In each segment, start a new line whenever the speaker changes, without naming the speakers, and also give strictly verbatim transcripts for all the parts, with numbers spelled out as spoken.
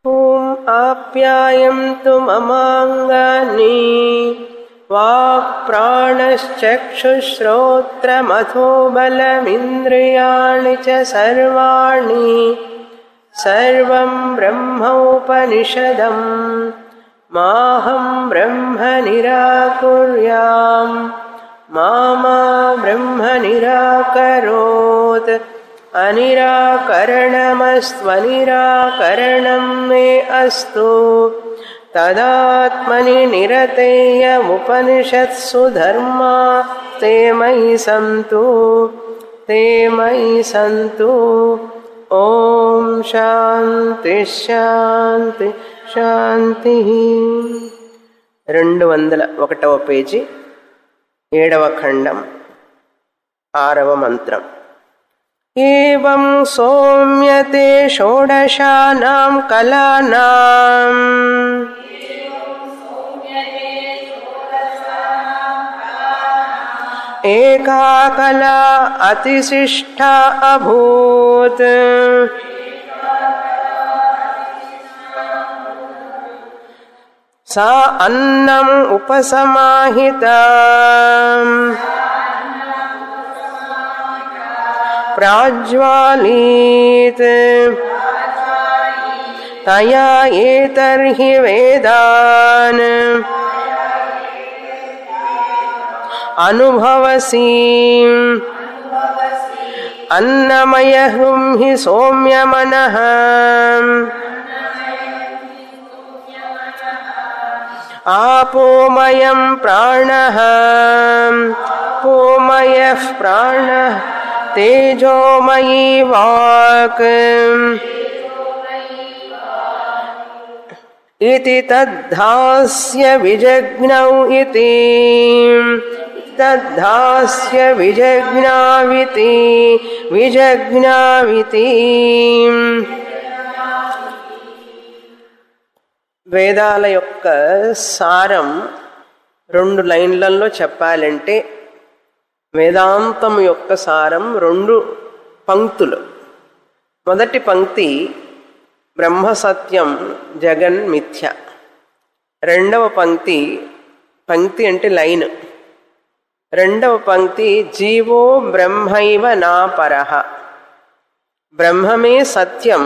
ఓం ఆప్యాయంతు మమాంగాని walk ప్రాణశ్చక్షుశ్రోత్రమథో బలమింద్రియాణి చ సర్వాణి సర్వం బ్రహ్మోపనిషదం మాహం బ్రహ్మ నిరాకుర్యాం మా బ్రహ్మ నిరాకరోత్ అనిరాకరణమస్త్వనిరాకరణం మే అస్తు తదాత్మని నిరతేయముపనిషత్సు ధర్మా తే మయి సంతు తే మయి సంతు. ఓం శాంతి శాంతి శాంతి. రెండు వందల ఒకటవ పేజీ ఏడవ ఖండం ఆరవ మంత్రం. ఏవం సౌమ్యతే షోడశానాం కళానాం ఏకా కళా అతిశిష్టా అభూత్. సా అన్నం ఉపసమాహితా ప్రాజ్వాలీత్ తయా ఏతర్హి వేదాన్ అనుభవసి అన్నమయహృం హి సౌమ్యమనః ఆపోమయం ప్రాణః పోమయః ప్రాణః తేజోమయీ వాక్ ఇతి తద్ధాస్య విజజ్ఞౌ ఇతి తద్ధాస్య విజజ్ఞావితి విజజ్ఞావితి. వేదాల యొక్క సారం రెండు లైన్లలో చెప్పాలంటే వేదాంతం యొక్క సారం రెండు పంక్తులు. మొదటి పంక్తి బ్రహ్మ సత్యం జగన్ మిథ్య. రెండవ పంక్తి పంక్తి అంటే లైన్. రెండవ పంక్తి జీవో బ్రహ్మైవ నా పరః. బ్రహ్మమే సత్యం,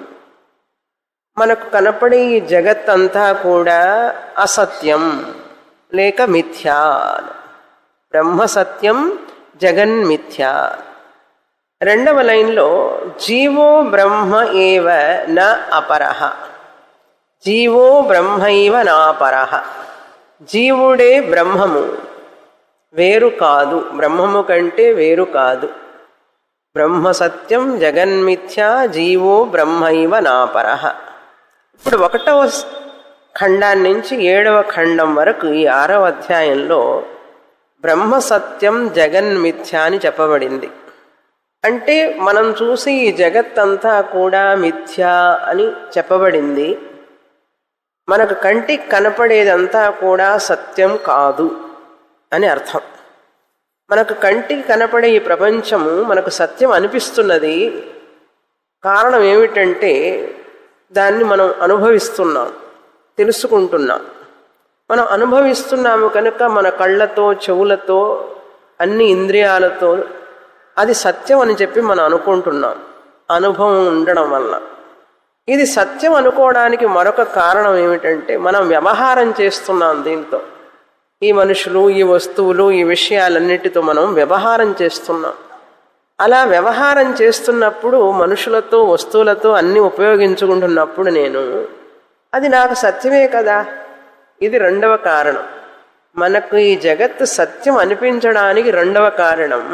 మనకు కనపడే ఈ జగత్తంతా కూడా అసత్యం లేక మిథ్యా. బ్రహ్మ సత్యం జగన్మిథ్య. రెండవ లైన్లో జీవో బ్రహ్మ ఏవ న అపరః. జీవో బ్రహ్మైవ నాపరః. జీవుడే బ్రహ్మము, వేరు కాదు, బ్రహ్మము కంటే వేరు కాదు. బ్రహ్మ సత్యం జగన్మిథ్య జీవో బ్రహ్మైవ నాపరః. ఇప్పుడు ఒకటవ ఖండాన్ని నుంచి ఏడవ ఖండం వరకు ఈ ఆరవ అధ్యాయంలో బ్రహ్మ సత్యం జగన్మిథ్య అని చెప్పబడింది. అంటే మనం చూసి ఈ జగత్తంతా కూడా మిథ్య అని చెప్పబడింది. మనకు కంటికి కనపడేదంతా కూడా సత్యం కాదు అని అర్థం. మనకు కంటికి కనపడే ఈ ప్రపంచము మనకు సత్యం అనిపిస్తున్నది. కారణం ఏమిటంటే దాన్ని మనం అనుభవిస్తున్నాం, తెలుసుకుంటున్నాం. మనం అనుభవిస్తున్నాము కనుక మన కళ్ళతో చెవులతో అన్ని ఇంద్రియాలతో అది సత్యం అని చెప్పి మనం అనుకుంటున్నాం అనుభవం ఉండడం వల్ల. ఇది సత్యం అనుకోవడానికి మరొక కారణం ఏమిటంటే మనం వ్యవహారం చేస్తున్నాం దీంతో. ఈ మనుషులు, ఈ వస్తువులు, ఈ విషయాలన్నిటితో మనం వ్యవహారం చేస్తున్నాం. అలా వ్యవహారం చేస్తున్నప్పుడు మనుషులతో వస్తువులతో అన్ని ఉపయోగించుకుంటున్నప్పుడు నేను అది నాకు సత్యమే కదా. ఇది రెండవ కారణం. మనకు ఈ జగత్తు సత్యం అనిపించడానికి రెండవ కారణం.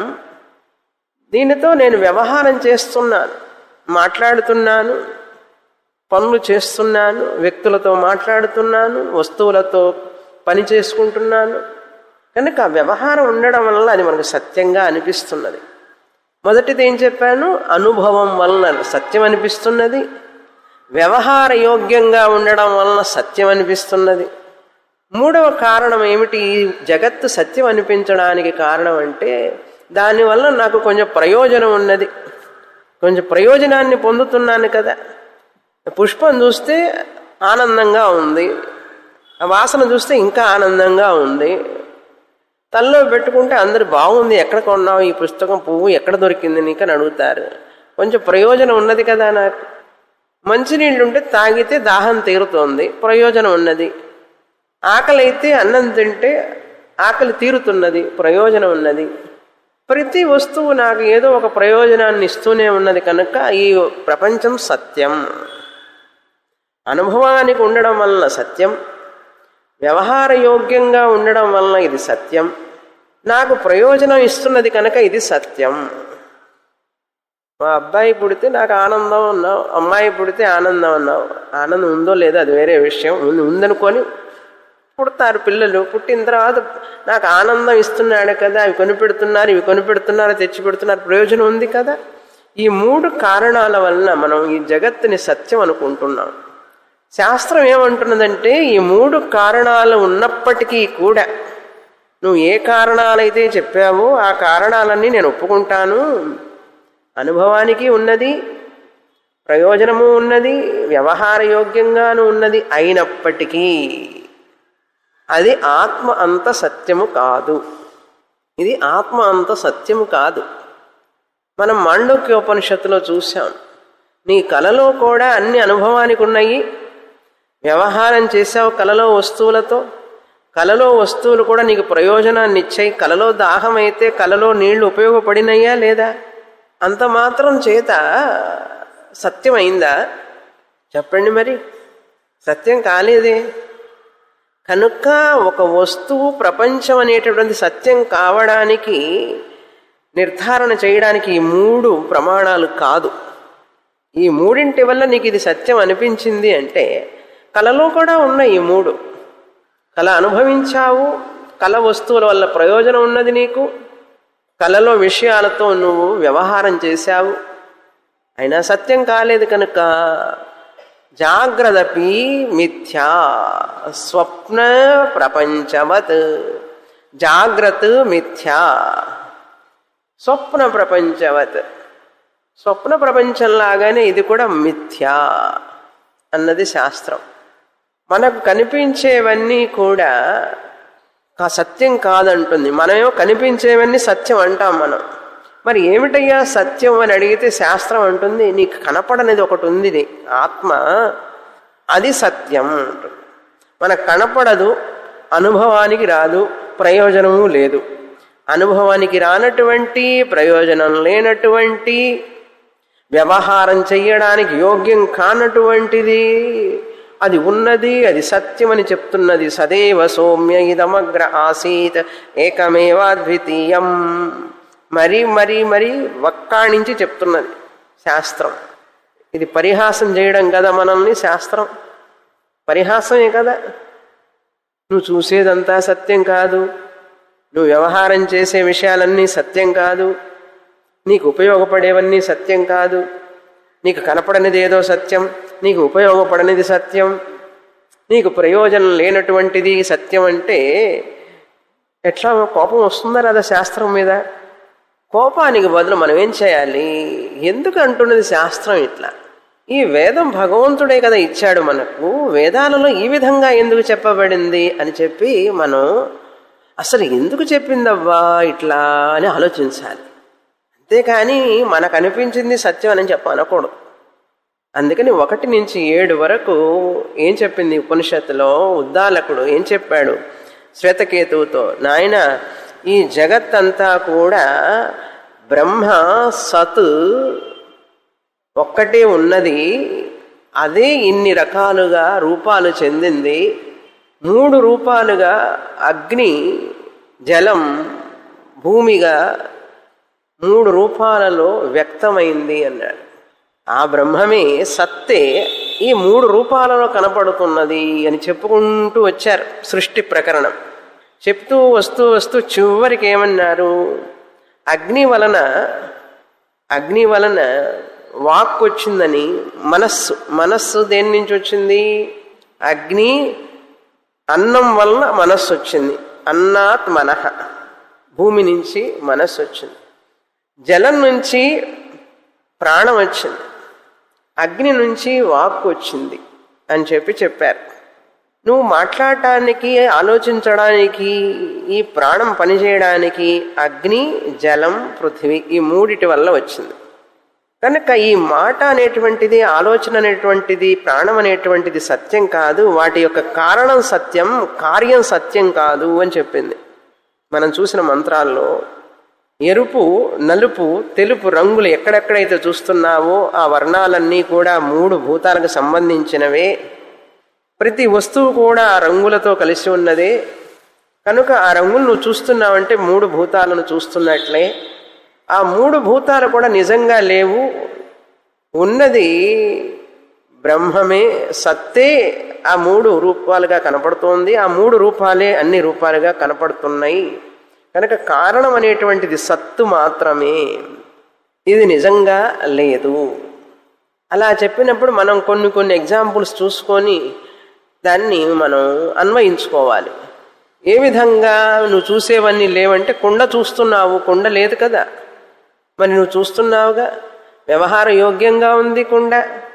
దీనితో నేను వ్యవహారం చేస్తున్నాను, మాట్లాడుతున్నాను, పనులు చేస్తున్నాను, వ్యక్తులతో మాట్లాడుతున్నాను, వస్తువులతో పని చేసుకుంటున్నాను. కనుక ఆ వ్యవహారం ఉండడం వల్ల అది మనకు సత్యంగా అనిపిస్తున్నది. మొదటిది ఏం చెప్పాను? అనుభవం వలన సత్యం అనిపిస్తున్నది. వ్యవహార యోగ్యంగా ఉండడం వలన సత్యం అనిపిస్తున్నది. మూడవ కారణం ఏమిటి? ఈ జగత్తు సత్యం అనిపించడానికి కారణం అంటే దానివల్ల నాకు కొంచెం ప్రయోజనం ఉన్నది, కొంచెం ప్రయోజనాన్ని పొందుతున్నాను కదా. పుష్పం చూస్తే ఆనందంగా ఉంది, ఆ వాసన చూస్తే ఇంకా ఆనందంగా ఉంది. తలలో పెట్టుకుంటే అందరు బాగుంది, ఎక్కడ కొన్నావు ఈ పుస్తకం, పువ్వు ఎక్కడ దొరికింది నీకు అని అడుగుతారు. కొంచెం ప్రయోజనం ఉన్నది కదా నాకు. మంచినీళ్ళు ఉంటే తాగితే దాహం తీరుతోంది, ప్రయోజనం ఉన్నది. ఆకలి అయితే అన్నం తింటే ఆకలి తీరుతున్నది, ప్రయోజనం ఉన్నది. ప్రతి వస్తువు నాకు ఏదో ఒక ప్రయోజనాన్ని ఇస్తూనే ఉన్నది కనుక ఈ ప్రపంచం సత్యం. అనుభవానికి ఉండడం వలన సత్యం, వ్యవహార యోగ్యంగా ఉండడం వలన ఇది సత్యం, నాకు ప్రయోజనం ఇస్తున్నది కనుక ఇది సత్యం. మా అబ్బాయి పుడితే నాకు ఆనందం అన్నావు, అమ్మాయి పుడితే ఆనందం అన్నావు. ఆనందం ఉందో లేదో అది వేరే విషయం. ఉందనుకొని పుడతారు పిల్లలు. పుట్టిన తర్వాత నాకు ఆనందం ఇస్తున్నాడు కదా, అవి కొనిపెడుతున్నారు, ఇవి కొనిపెడుతున్నారు, తెచ్చి పెడుతున్నారు, ప్రయోజనం ఉంది కదా. ఈ మూడు కారణాల వలన మనం ఈ జగత్తుని సత్యం అనుకుంటున్నాం. శాస్త్రం ఏమంటున్నదంటే ఈ మూడు కారణాలు ఉన్నప్పటికీ కూడా నువ్వు ఏ కారణాలైతే చెప్పావో ఆ కారణాలన్నీ నేను ఒప్పుకుంటాను. అనుభవానికి ఉన్నది, ప్రయోజనము ఉన్నది, వ్యవహార యోగ్యంగాను ఉన్నది అయినప్పటికీ అది ఆత్మ అంత సత్యము కాదు. ఇది ఆత్మ అంత సత్యము కాదు. మనం మాండూక్యోపనిషత్తులో చూసాం. నీ కలలో కూడా అన్ని అనుభవానికి ఉన్నాయి. వ్యవహారం చేసావు కలలో వస్తువులతో, కలలో వస్తువులు కూడా నీకు ప్రయోజనాన్ని ఇచ్చాయి. కలలో దాహం అయితే కలలో నీళ్లు ఉపయోగపడినయ్యా లేదా? అంత మాత్రం చేత సత్యమైందా? చెప్పండి. మరి సత్యం కాలేదే. కనుక ఒక వస్తువు ప్రపంచం అనేటటువంటి సత్యం కావడానికి నిర్ధారణ చేయడానికి ఈ మూడు ప్రమాణాలు కాదు. ఈ మూడింటి వల్ల నీకు ఇది సత్యం అనిపించింది అంటే కలలో కూడా ఉన్నాయి ఈ మూడు. కల అనుభవించావు, కల వస్తువుల వల్ల ప్రయోజనం ఉన్నది నీకు, కలలో విషయాలతో నువ్వు వ్యవహారం చేశావు, అయినా సత్యం కాలేదు. కనుక జాగ్రదపి మిథ్యా స్వప్న ప్రపంచవత్. జాగ్రత్త మిథ్యా, స్వప్న ప్రపంచవత్. స్వప్న ప్రపంచంలాగానే ఇది కూడా మిథ్యా అన్నది శాస్త్రం. మనకు కనిపించేవన్నీ కూడా సత్యం కాదంటుంది. మనమేమో కనిపించేవన్నీ సత్యం అంటాం మనం. మరి ఏమిటయ్యా సత్యం అని అడిగితే శాస్త్రం అంటుంది నీకు కనపడనేది ఒకటి ఉంది, ఆత్మ, అది సత్యం అంటుంది. మనకు కనపడదు, అనుభవానికి రాదు, ప్రయోజనము లేదు. అనుభవానికి రానటువంటి, ప్రయోజనం లేనటువంటి, వ్యవహారం చెయ్యడానికి యోగ్యం కానటువంటిది అది ఉన్నది, అది సత్యం అని చెప్తున్నది. సదేవ సౌమ్య ఇదమగ్ర ఆసీత్ ఏకమేవాద్వితీయం. మరీ మరీ మరీ వక్కాణించి చెప్తున్నది శాస్త్రం. ఇది పరిహాసం చేయడం కదా మనల్ని శాస్త్రం. పరిహాసమే కదా. నువ్వు చూసేదంతా సత్యం కాదు, నువ్వు వ్యవహారం చేసే విషయాలన్నీ సత్యం కాదు, నీకు ఉపయోగపడేవన్నీ సత్యం కాదు, నీకు కనపడనిది ఏదో సత్యం, నీకు ఉపయోగపడనిది సత్యం, నీకు ప్రయోజనం లేనటువంటిది సత్యం అంటే ఎట్లా కోపం వస్తుందా రాదా శాస్త్రం మీద? కోపానికి బదులు మనం ఏం చేయాలి? ఎందుకు అంటున్నది శాస్త్రం ఇట్లా? ఈ వేదం భగవంతుడే కదా ఇచ్చాడు మనకు, వేదాలలో ఈ విధంగా ఎందుకు చెప్పబడింది అని చెప్పి మనం అసలు ఎందుకు చెప్పిందవ్వా ఇట్లా అని ఆలోచించాలి. అంతేకాని మనకు అనిపించింది సత్యం అని చెప్ప అనకూడదు. అందుకని ఒకటి నుంచి ఏడు వరకు ఏం చెప్పింది ఉపనిషత్తులో? ఉద్దాలకుడు ఏం చెప్పాడు శ్వేతకేతువుతో? నాయన, ఈ జగత్తంతా కూడా బ్రహ్మ సత్ ఒక్కటే ఉన్నది, అదే ఇన్ని రకాలుగా రూపాలు చెందింది. మూడు రూపాలుగా అగ్ని, జలం, భూమిగా మూడు రూపాలలో వ్యక్తమైంది అన్నాడు. ఆ బ్రహ్మమే సత్తే ఈ మూడు రూపాలలో కనపడుతున్నది అని చెప్పుకుంటూ వచ్చారు సృష్టి ప్రకరణం. చెప్తూ వస్తూ వస్తూ చివరికి ఏమన్నారు? అగ్ని వలన అగ్ని వలన వాక్కు వచ్చిందని, మనస్సు మనస్సు దేని నుంచి వచ్చింది? అగ్ని, అన్నం వలన మనస్సు వచ్చింది. అన్నాత్ మనః, భూమి నుంచి మనస్సు వచ్చింది. జలం నుంచి ప్రాణం వచ్చింది. అగ్ని నుంచి వాక్కు వచ్చింది అని చెప్పి చెప్పారు. నువ్వు మాట్లాడటానికి, ఆలోచించడానికి, ఈ ప్రాణం పనిచేయడానికి అగ్ని, జలం, పృథివీ ఈ మూడిటి వల్ల వచ్చింది. కనుక ఈ మాట అనేటువంటిది, ఆలోచన అనేటువంటిది, ప్రాణం అనేటువంటిది సత్యం కాదు, వాటి యొక్క కారణం సత్యం, కార్యం సత్యం కాదు అని చెప్పింది. మనం చూసిన మంత్రాల్లో ఎరుపు, నలుపు, తెలుపు రంగులు ఎక్కడెక్కడైతే చూస్తున్నావో ఆ వర్ణాలన్నీ కూడా మూడు భూతాలకు సంబంధించినవే. ప్రతి వస్తువు కూడా ఆ రంగులతో కలిసి ఉన్నదే. కనుక ఆ రంగులు నువ్వు చూస్తున్నావంటే మూడు భూతాలను చూస్తున్నట్లే. ఆ మూడు భూతాలు కూడా నిజంగా లేవు, ఉన్నది బ్రహ్మమే, సత్తే ఆ మూడు రూపాలుగా కనపడుతోంది. ఆ మూడు రూపాలే అన్ని రూపాలుగా కనపడుతున్నాయి. కనుక కారణం అనేటువంటిది సత్తు మాత్రమే, ఇది నిజంగా లేదు. అలా చెప్పినప్పుడు మనం కొన్ని కొన్ని ఎగ్జాంపుల్స్ చూసుకొని దాన్ని మనం అన్వయించుకోవాలి. ఏ విధంగా నువ్వు చూసేవన్నీ లేవంటే, కుండ చూస్తున్నావు, కుండ లేదు కదా, మరి నువ్వు చూస్తున్నావుగా, వ్యవహార యోగ్యంగా ఉంది కుండ,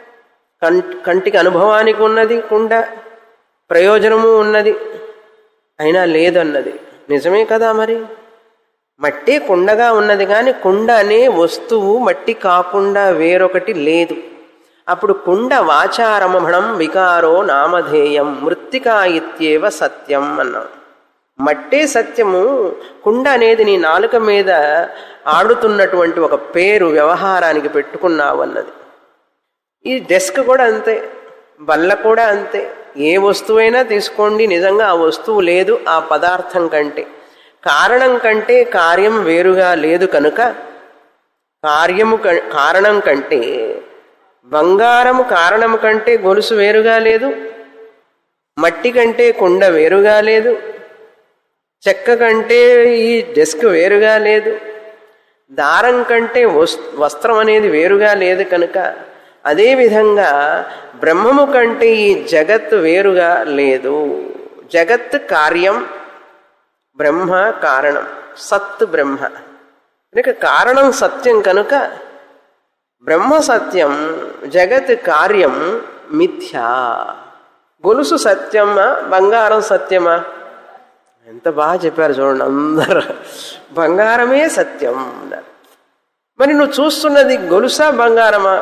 కంటికి అనుభవానికి ఉన్నది కుండ, ప్రయోజనము ఉన్నది, అయినా లేదన్నది నిజమే కదా. మరి మట్టి కుండగా ఉన్నది కానీ కుండ అనే వస్తువు మట్టి కాకుండా వేరొకటి లేదు. అప్పుడు కుండ వాచారమణం వికారో నామధేయం మృత్తికా ఇత్యేవ సత్యం అన్నాం. మట్టే సత్యము, కుండ అనేది నీ నాలుక మీద ఆడుతున్నటువంటి ఒక పేరు, వ్యవహారానికి పెట్టుకున్నావు అన్నది. ఈ డెస్క్ కూడా అంతే, బల్ల కూడా అంతే. ఏ వస్తువైనా తీసుకోండి, నిజంగా ఆ వస్తువు లేదు ఆ పదార్థం కంటే. కారణం కంటే కార్యం వేరుగా లేదు కనుక కార్యము కారణం కంటే, బంగారము కారణము కంటే గొలుసు వేరుగా లేదు, మట్టి కంటే కుండ వేరుగా లేదు, చెక్క కంటే ఈ డెస్క్ వేరుగా లేదు, దారం కంటే వస్త్రం అనేది వేరుగా లేదు కనుక అదేవిధంగా బ్రహ్మము కంటే ఈ జగత్తు వేరుగా లేదు. జగత్ కార్యం, బ్రహ్మ కారణం, సత్ బ్రహ్మ. కనుక కారణం సత్యం కనుక బ్రహ్మ సత్యం, జగత్ కార్యం మిథ్యా. గొలుసు సత్యమా, బంగారం సత్యమా? ఎంత బాగా చెప్పారు చూడండి అందరూ. బంగారమే సత్యం. మరి నువ్వు చూస్తున్నది గొలుసా బంగారమా?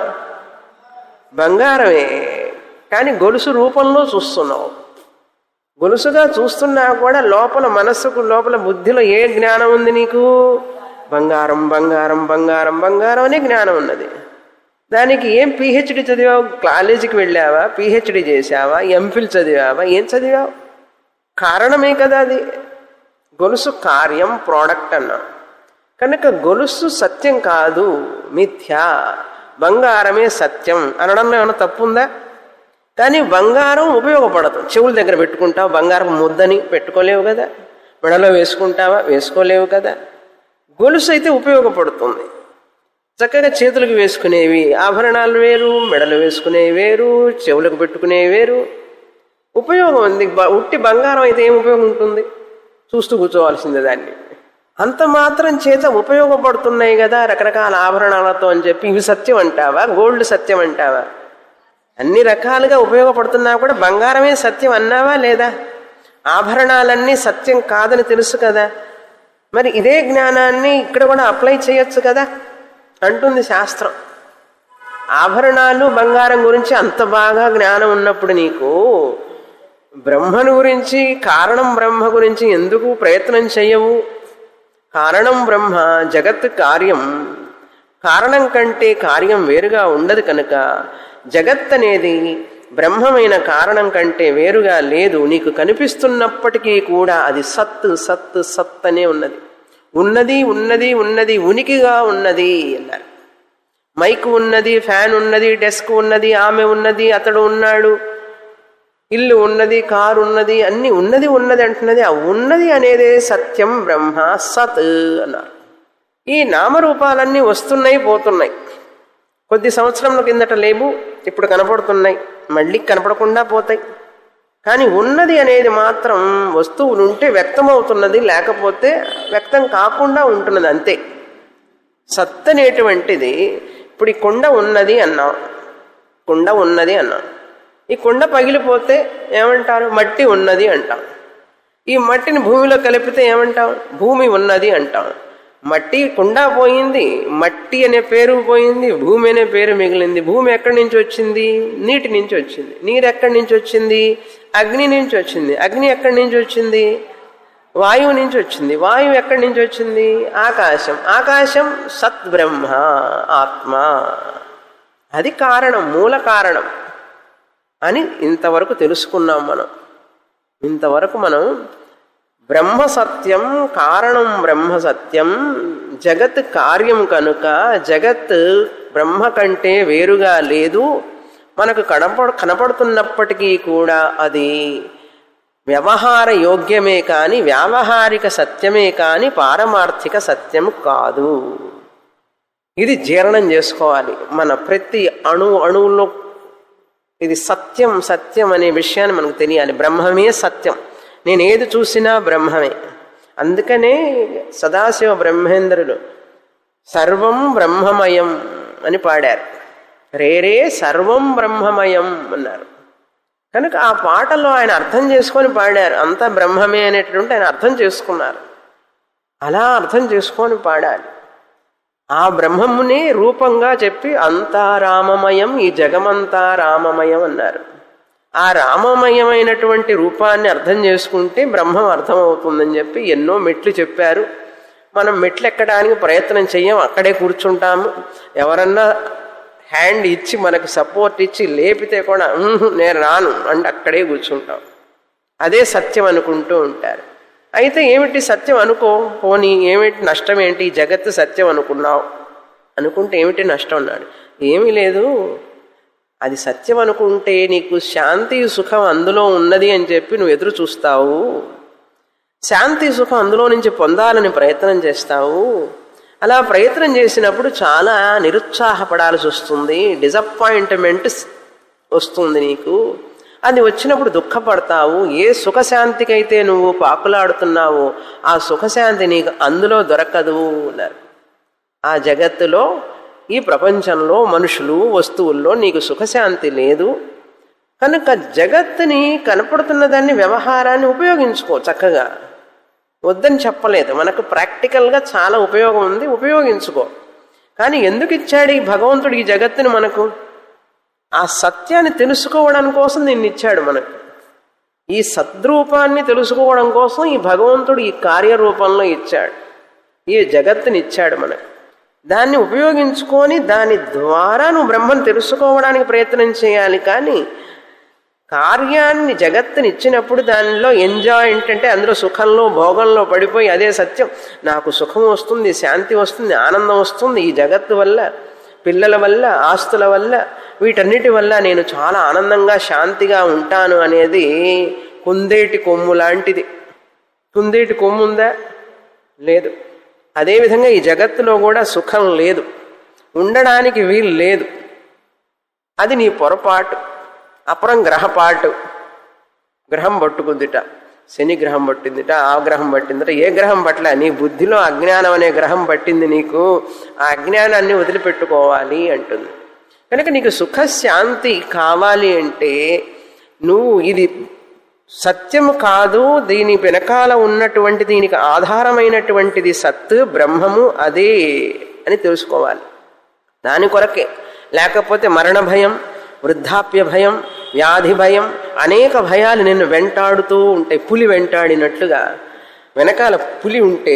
బంగారమే, కానీ గొలుసు రూపంలో చూస్తున్నావు. గొలుసుగా చూస్తున్నా కూడా లోపల మనస్సుకు, లోపల బుద్ధిలో ఏ జ్ఞానం ఉంది నీకు? బంగారం బంగారం బంగారం బంగారం అనే జ్ఞానం ఉన్నది. దానికి ఏం పిహెచ్డి చదివావు? కాలేజీకి వెళ్ళావా? పిహెచ్డి చేసావా? ఎంఫిల్ చదివావా? ఏం చదివావు? కారణమే కదా అది. గొలుసు కార్యం, ప్రోడక్ట్ అన్నాం. కనుక గొలుసు సత్యం కాదు, మిథ్యా. బంగారమే సత్యం అనడంలో ఏమైనా తప్పు ఉందా? కానీ బంగారం ఉపయోగపడదు. చెవుల దగ్గర పెట్టుకుంటావు, బంగారం ముద్దని పెట్టుకోలేవు కదా. మెడలో వేసుకుంటావా? వేసుకోలేవు కదా. గొలుసు అయితే ఉపయోగపడుతుంది. చక్కగా చేతులకు వేసుకునేవి ఆభరణాలు వేరు, మెడలు వేసుకునేవి వేరు, చెవులకు పెట్టుకునేవి వేరు. ఉపయోగం ఉంది. ఉట్టి బంగారం అయితే ఏం ఉపయోగం ఉంటుంది? చూస్తూ కూర్చోవాల్సిందే దాన్ని. అంత మాత్రం చేత ఉపయోగపడుతున్నాయి కదా రకరకాల ఆభరణాలతో అని చెప్పి ఇవి సత్యం అంటావా? గోల్డ్ సత్యం అంటావా? అన్ని రకాలుగా ఉపయోగపడుతున్నా కూడా బంగారమే సత్యం అన్నావా లేదా? ఆభరణాలన్నీ సత్యం కాదని తెలుసు కదా. మరి ఇదే జ్ఞానాన్ని ఇక్కడ కూడా అప్లై చేయొచ్చు కదా అంటుంది శాస్త్రం. ఆభరణాలు బంగారం గురించి అంత బాగా జ్ఞానం ఉన్నప్పుడు నీకు బ్రహ్మను గురించి, కారణం బ్రహ్మ గురించి ఎందుకు ప్రయత్నం చెయ్యవు? కారణం బ్రహ్మ, జగత్ కార్యం. కారణం కంటే కార్యం వేరుగా ఉండదు కనుక జగత్ అనేది బ్రహ్మమైన కారణం కంటే వేరుగా లేదు. నీకు కనిపిస్తున్నప్పటికీ కూడా అది సత్ సత్ సత్ అనే ఉన్నది. ఉన్నది ఉన్నది ఉన్నది ఉనికిగా ఉన్నది అన్నారు. మైక్ ఉన్నది, ఫ్యాన్ ఉన్నది, డెస్క్ ఉన్నది, ఆమె ఉన్నది, అతడు ఉన్నాడు, ఇల్లు ఉన్నది, కారు ఉన్నది, అన్ని ఉన్నది ఉన్నది అంటున్నది. ఆ ఉన్నది అనేదే సత్యం, బ్రహ్మ, సత్ అన్నారు. ఈ నామరూపాలన్నీ వస్తున్నాయి, పోతున్నాయి. కొద్ది సంవత్సరంల కిందట లేవు, ఇప్పుడు కనపడుతున్నాయి, మళ్ళీ కనపడకుండా పోతాయి. కానీ ఉన్నది అనేది మాత్రం వస్తువులు ఉంటే వ్యక్తమవుతున్నది, లేకపోతే వ్యక్తం కాకుండా ఉంటున్నది, అంతే. సత్ అనేటువంటిది ఇప్పుడు ఈ కొండ ఉన్నది అన్నాం. కుండ ఉన్నది అన్నాం. ఈ కుండ పగిలిపోతే ఏమంటారు? మట్టి ఉన్నది అంటాం. ఈ మట్టిని భూమిలో కలిపితే ఏమంటాం? భూమి ఉన్నది అంటాం. మట్టి కుండ పోయింది, మట్టి అనే పేరు పోయింది, భూమి అనే పేరు మిగిలింది. భూమి ఎక్కడి నుంచి వచ్చింది? నీటి నుంచి వచ్చింది. నీరు ఎక్కడి నుంచి వచ్చింది? అగ్ని నుంచి వచ్చింది. అగ్ని ఎక్కడి నుంచి వచ్చింది? వాయువు నుంచి వచ్చింది. వాయువు ఎక్కడి నుంచి వచ్చింది? ఆకాశం. ఆకాశం సత్ బ్రహ్మ ఆత్మ. అది కారణం, మూల కారణం అని ఇంతవరకు తెలుసుకున్నాం మనం. ఇంతవరకు మనం బ్రహ్మ సత్యం, కారణం బ్రహ్మ సత్యం, జగత్ కార్యం కనుక జగత్ బ్రహ్మ కంటే వేరుగా లేదు. మనకు కనపడ కనపడుతున్నప్పటికీ కూడా అది వ్యవహార యోగ్యమే కాని వ్యావహారిక సత్యమే కాని పారమార్థిక సత్యం కాదు. ఇది జీర్ణం చేసుకోవాలి. మన ప్రతి అణు అణువులో ఇది సత్యం సత్యం అనే విషయాన్ని మనకు తెలియాలి. బ్రహ్మమే సత్యం. నేను ఏది చూసినా బ్రహ్మమే. అందుకనే సదాశివ బ్రహ్మేంద్రులు సర్వం బ్రహ్మమయం అని పాడారు. రేరే సర్వం బ్రహ్మమయం అన్నారు. కనుక ఆ పాటలో ఆయన అర్థం చేసుకొని పాడారు. అంతా బ్రహ్మమే అనేటువంటి ఆయన అర్థం చేసుకున్నారు. అలా అర్థం చేసుకొని పాడాలి. ఆ బ్రహ్మముని రూపంగా చెప్పి అంతా రామమయం, ఈ జగమంతా రామమయం అన్నారు. ఆ రామమయమైనటువంటి రూపాన్ని అర్థం చేసుకుంటే బ్రహ్మం అర్థమవుతుందని చెప్పి ఎన్నో మెట్లు చెప్పారు. మనం మెట్లు ఎక్కడానికి ప్రయత్నం చెయ్యం, అక్కడే కూర్చుంటాము. ఎవరన్నా హ్యాండ్ ఇచ్చి మనకు సపోర్ట్ ఇచ్చి లేపితే కూడా నేను రాను అంటే అక్కడే కూర్చుంటాం. అదే సత్యం అనుకుంటూ ఉంటారు. అయితే ఏమిటి సత్యం అనుకో, పోనీ ఏమిటి నష్టం ఏంటి? జగత్తు సత్యం అనుకున్నావు, అనుకుంటే ఏమిటి నష్టం అన్నాడు. ఏమీ లేదు, అది సత్యం అనుకుంటే నీకు శాంతి సుఖం అందులో ఉన్నది అని చెప్పి నువ్వు ఎదురు చూస్తావు. శాంతి సుఖం అందులో నుంచి పొందాలని ప్రయత్నం చేస్తావు. అలా ప్రయత్నం చేసినప్పుడు చాలా నిరుత్సాహపడాల్సి వస్తుంది, డిసప్పాయింట్మెంట్ వస్తుంది నీకు. అది వచ్చినప్పుడు దుఃఖపడతావు. ఏ సుఖశాంతికైతే నువ్వు పాకులాడుతున్నావో ఆ సుఖశాంతి నీకు అందులో దొరకదు అన్నారు. ఆ జగత్తులో, ఈ ప్రపంచంలో, మనుషులు, వస్తువుల్లో నీకు సుఖశాంతి లేదు. కనుక జగత్తుని కనపడుతున్న దాన్ని, వ్యవహారాన్ని ఉపయోగించుకో చక్కగా. వద్దని చెప్పలేదు, మనకు ప్రాక్టికల్గా చాలా ఉపయోగం ఉంది, ఉపయోగించుకో. కానీ ఎందుకు ఇచ్చాడు ఈ భగవంతుడు ఈ జగత్తుని మనకు? ఆ సత్యాన్ని తెలుసుకోవడం కోసం దీన్ని ఇచ్చాడు మనకు. ఈ సద్రూపాన్ని తెలుసుకోవడం కోసం ఈ భగవంతుడు ఈ కార్యరూపంలో ఇచ్చాడు, ఈ జగత్తుని ఇచ్చాడు మనకు. దాన్ని ఉపయోగించుకొని దాని ద్వారా నువ్వు బ్రహ్మను తెలుసుకోవడానికి ప్రయత్నం చేయాలి. కానీ కార్యాన్ని జగత్తుని ఇచ్చినప్పుడు దానిలో ఎంజాయ్మెంట్ అంటే అందులో సుఖంలో భోగంలో పడిపోయి అదే సత్యం, నాకు సుఖం వస్తుంది, శాంతి వస్తుంది, ఆనందం వస్తుంది ఈ జగత్తు వల్ల, పిల్లల వల్ల, ఆస్తుల వల్ల, వీటన్నిటి వల్ల నేను చాలా ఆనందంగా శాంతిగా ఉంటాను అనేది కుందేటి కొమ్ము లాంటిది. కుందేటి కొమ్ము ఉందా? లేదు. అదేవిధంగా ఈ జగత్తులో కూడా సుఖం లేదు, ఉండడానికి వీలు లేదు. అది నీ పొరపాటు. అపురం గ్రహపాటు. గ్రహం పట్టుకుందిట, శని గ్రహం పట్టిందిట, ఆ గ్రహం పట్టిందిట, ఏ గ్రహం పట్ల? నీ బుద్ధిలో అజ్ఞానం అనే గ్రహం పట్టింది నీకు. ఆ అజ్ఞానాన్ని వదిలిపెట్టుకోవాలి అంటుంది. కనుక నీకు సుఖశాంతి కావాలి అంటే నువ్వు ఇది సత్యము కాదు, దీని వెనకాల ఉన్నటువంటి దీనికి ఆధారమైనటువంటిది సత్ బ్రహ్మము అదే అని తెలుసుకోవాలి. దాని కొరకే. లేకపోతే మరణ భయం, వృద్ధాప్య భయం, వ్యాధి భయం, అనేక భయాలు నిన్ను వెంటాడుతూ ఉంటాయి. పులి వెంటాడినట్లుగా వెనకాల పులి ఉంటే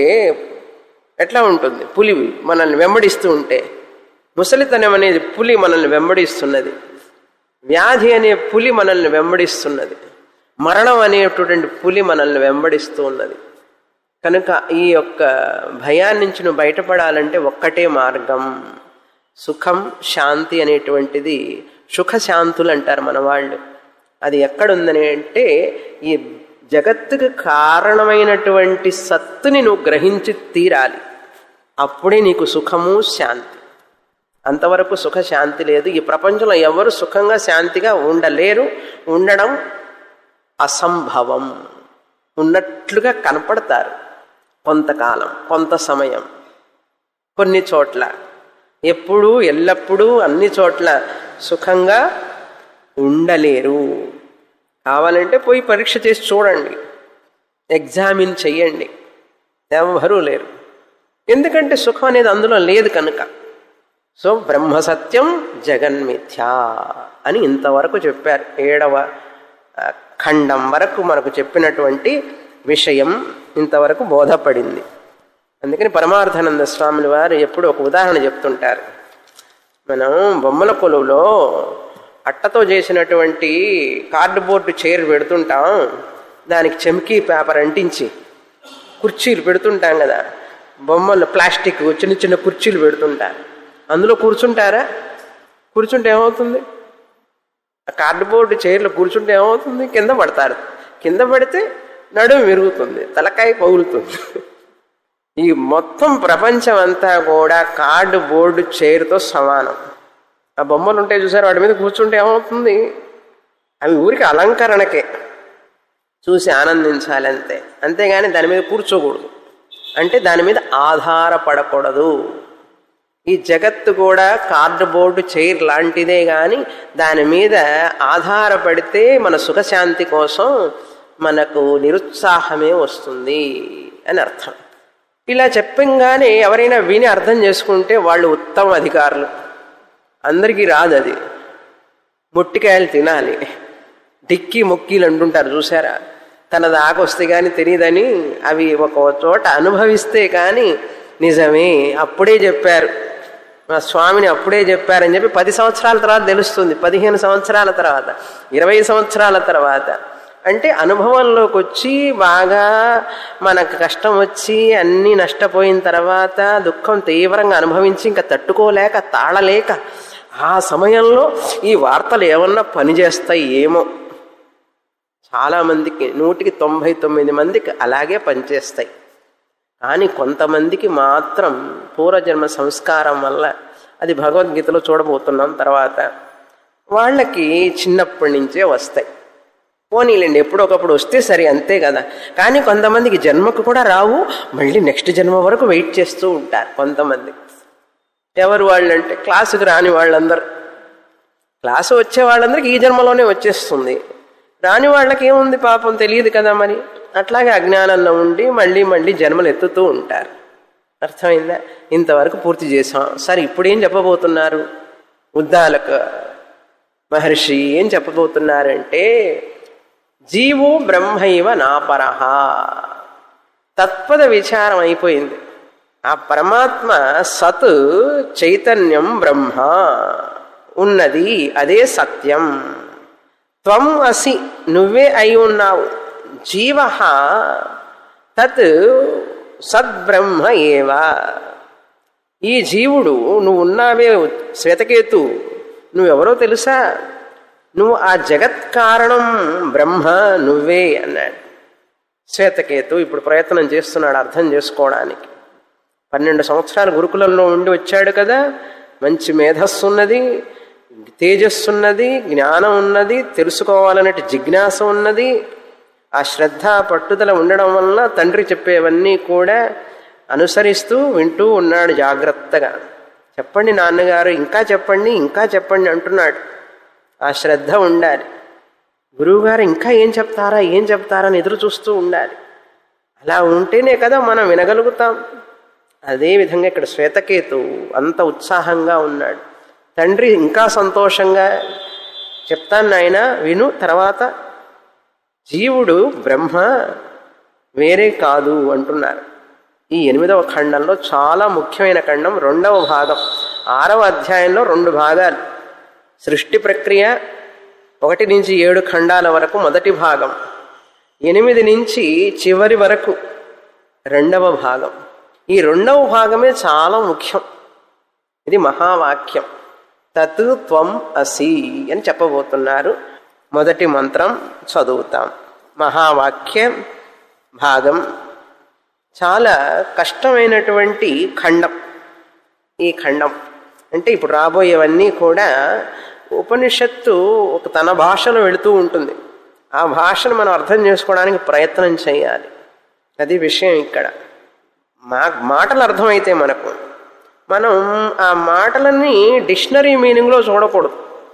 ఎట్లా ఉంటుంది? పులి మనల్ని వెంబడిస్తూ ఉంటే, ముసలితనం అనేది పులి మనల్ని వెంబడిస్తున్నది, వ్యాధి అనే పులి మనల్ని వెంబడిస్తున్నది, మరణం అనేటువంటి పులి మనల్ని వెంబడిస్తూ ఉన్నది. కనుక ఈ యొక్క భయాన్ని నుంచి నువ్వు బయటపడాలంటే ఒక్కటే మార్గం, సుఖం శాంతి అనేటువంటిది. సుఖశాంతులు అంటారు మన వాళ్ళు. అది ఎక్కడుందని అంటే ఈ జగత్తుకు కారణమైనటువంటి సత్తుని నువ్వు గ్రహించి తీరాలి. అప్పుడే నీకు సుఖము శాంతి. అంతవరకు సుఖ శాంతి లేదు. ఈ ప్రపంచంలో ఎవరు సుఖంగా శాంతిగా ఉండలేరు. ఉండడం అసంభవం. ఉన్నట్లుగా కనపడతారు కొంతకాలం, కొంత సమయం, కొన్ని చోట్ల, ఎప్పుడు ఎల్లప్పుడూ అన్ని చోట్ల సుఖంగా ఉండలేరు. కావాలంటే పోయి పరీక్ష చేసి చూడండి, ఎగ్జామిన్ చెయ్యండి, ఎవ్వరూ లేరు. ఎందుకంటే సుఖం అనేది అందులో లేదు కనుక. సో బ్రహ్మ సత్యం జగన్మిథ్యా అని ఇంతవరకు చెప్పారు. ఏడవ ఖండం వరకు మనకు చెప్పినటువంటి విషయం ఇంతవరకు బోధపడింది. అందుకని పరమార్థానంద స్వాముల వారు ఎప్పుడు ఒక ఉదాహరణ చెప్తుంటారు. మనం బొమ్మల కొలువులో అట్టతో చేసినటువంటి కార్డుబోర్డు చైర్ పెడుతుంటాం, దానికి చెమ్కీ పేపర్ అంటించి కుర్చీలు పెడుతుంటాం కదా, బొమ్మలు ప్లాస్టిక్ చిన్న చిన్న కుర్చీలు పెడుతుంటారు. అందులో కూర్చుంటారా? కూర్చుంటే ఏమవుతుంది? ఆ కార్డుబోర్డు చైర్లో కూర్చుంటే ఏమవుతుంది? కింద పడతారు. కింద పడితే నడుము విరుగుతుంది, తలకాయ పగులుతుంది. ఈ మొత్తం ప్రపంచం అంతా కూడా కార్డు బోర్డు చైర్తో సమానం. ఆ బొమ్మలు ఉంటాయి చూసారు, వాటి మీద కూర్చుంటే ఏమవుతుంది? అవి ఊరికి అలంకరణకే, చూసి ఆనందించాలి అంతే. అంతేగాని దాని మీద కూర్చోకూడదు, అంటే దాని మీద ఆధారపడకూడదు. ఈ జగత్తు కూడా కార్డుబోర్డు చైర్ లాంటిదే, కానీ దాని మీద ఆధారపడితే మన సుఖశాంతి కోసం మనకు నిరుత్సాహమే వస్తుంది అని అర్థం. ఇలా చెప్పంగానే ఎవరైనా విని అర్థం చేసుకుంటే వాళ్ళు ఉత్తమ అధికారులు. అందరికీ రాదు అది. మొట్టికాయలు తినాలి, డిక్కి మొక్కీలు అంటుంటారు చూసారా, తన దాకొస్తే కానీ తెలియదని. అవి ఒక చోట అనుభవిస్తే కానీ నిజమే, అప్పుడే చెప్పారు మా స్వామిని, అప్పుడే చెప్పారని చెప్పి పది సంవత్సరాల తర్వాత తెలుస్తుంది, పదిహేను సంవత్సరాల తర్వాత, ఇరవై సంవత్సరాల తర్వాత. అంటే అనుభవంలోకి వచ్చి బాగా మనకు కష్టం వచ్చి అన్నీ నష్టపోయిన తర్వాత దుఃఖం తీవ్రంగా అనుభవించి ఇంకా తట్టుకోలేక తాళలేక ఆ సమయంలో ఈ వార్తలు ఏమన్నా పనిచేస్తాయి ఏమో. చాలామందికి, నూటికి తొంభై తొమ్మిది మందికి అలాగే పనిచేస్తాయి. కానీ కొంతమందికి మాత్రం పూర్వజన్మ సంస్కారం వల్ల, అది భగవద్గీతలో చూడబోతున్నాం తర్వాత, వాళ్ళకి చిన్నప్పటి నుంచే వస్తాయి. పోనీలేండి, ఎప్పుడొకప్పుడు వస్తే సరే, అంతే కదా. కానీ కొంతమందికి జన్మకు కూడా రావు, మళ్ళీ నెక్స్ట్ జన్మ వరకు వెయిట్ చేస్తూ ఉంటారు కొంతమంది. ఎవరు వాళ్ళంటే క్లాసుకు రాని వాళ్ళందరూ. క్లాసు వచ్చే వాళ్ళందరికీ ఈ జన్మలోనే వచ్చేస్తుంది, రాని వాళ్ళకి ఏముంది పాపం, తెలియదు కదా మరి. అట్లాగే అజ్ఞానంలో ఉండి మళ్ళీ మళ్ళీ జన్మలు ఎత్తుతూ ఉంటారు. అర్థమైందా? ఇంతవరకు పూర్తి చేసాం. సరే, ఇప్పుడేం చెప్పబోతున్నారు ఉద్దాలక మహర్షి? ఏం చెప్పబోతున్నారంటే, జీవో బ్రహ్మైవ నాపరహ. తత్పద విచారం అయిపోయింది. ఆ పరమాత్మ సత్ చైతన్యం బ్రహ్మ ఉన్నది, అదే సత్యం. త్వం అసి, నువ్వే అయి ఉన్నావు. జీవ తత్ సద్బ్రహ్మ ఏవ. ఈ జీవుడు, నువ్వు ఉన్నావే శ్వేతకేతు, నువ్వెవరో తెలుసా? నువ్వు ఆ జగత్ కారణం బ్రహ్మ, నువ్వే అన్నాడు శ్వేతకేతు. ఇప్పుడు ప్రయత్నం చేస్తున్నాడు అర్థం చేసుకోవడానికి. పన్నెండు సంవత్సరాలు గురుకులంలో ఉండి వచ్చాడు కదా, మంచి మేధస్సు ఉన్నది, తేజస్సు ఉన్నది, జ్ఞానం ఉన్నది, తెలుసుకోవాలన్నట్టు జిజ్ఞాస ఉన్నది. ఆ శ్రద్ధ పట్టుదల ఉండడం వలన తండ్రి చెప్పేవన్నీ కూడా అనుసరిస్తూ వింటూ ఉన్నాడు జాగ్రత్తగా. చెప్పండి నాన్నగారు, ఇంకా చెప్పండి, ఇంకా చెప్పండి అంటున్నాడు. ఆ శ్రద్ధ ఉండాలి. గురువుగారు ఇంకా ఏం చెప్తారా ఏం చెప్తారా అని ఎదురు చూస్తూ ఉండాలి. అలా ఉంటేనే కదా మనం వినగలుగుతాం. అదేవిధంగా ఇక్కడ శ్వేతకేతు అంత ఉత్సాహంగా ఉన్నాడు. తండ్రి ఇంకా సంతోషంగా, చెప్తాను నాయన విను తర్వాత, జీవుడు బ్రహ్మ వేరే కాదు అంటున్నారు. ఈ ఎనిమిదవ ఖండంలో చాలా ముఖ్యమైన ఖండం, రెండవ భాగం. ఆరవ అధ్యాయంలో రెండు భాగాలు. సృష్టి ప్రక్రియ ఒకటి నుంచి ఏడు ఖండాల వరకు మొదటి భాగం, ఎనిమిది నుంచి చివరి వరకు రెండవ భాగం. ఈ రెండవ భాగమే చాలా ముఖ్యం. ఇది మహావాక్యం. తత్ త్వం అసి అని చెప్పబోతున్నారు. మొదటి మంత్రం చదువుతాం. మహావాక్యం భాగం చాలా కష్టమైనటువంటి ఖండం. ఈ ఖండం అంటే ఇప్పుడు రాబోయేవన్నీ కూడా ఉపనిషత్తు ఒక తన భాషలో వెళుతూ ఉంటుంది. ఆ భాషను మనం అర్థం చేసుకోవడానికి ప్రయత్నం చేయాలి. అది విషయం ఇక్కడ. మా మాటలు అర్థమైతే మనకు, మనం ఆ మాటలన్నీ డిక్షనరీ మీనింగ్లో చూడకూడదు.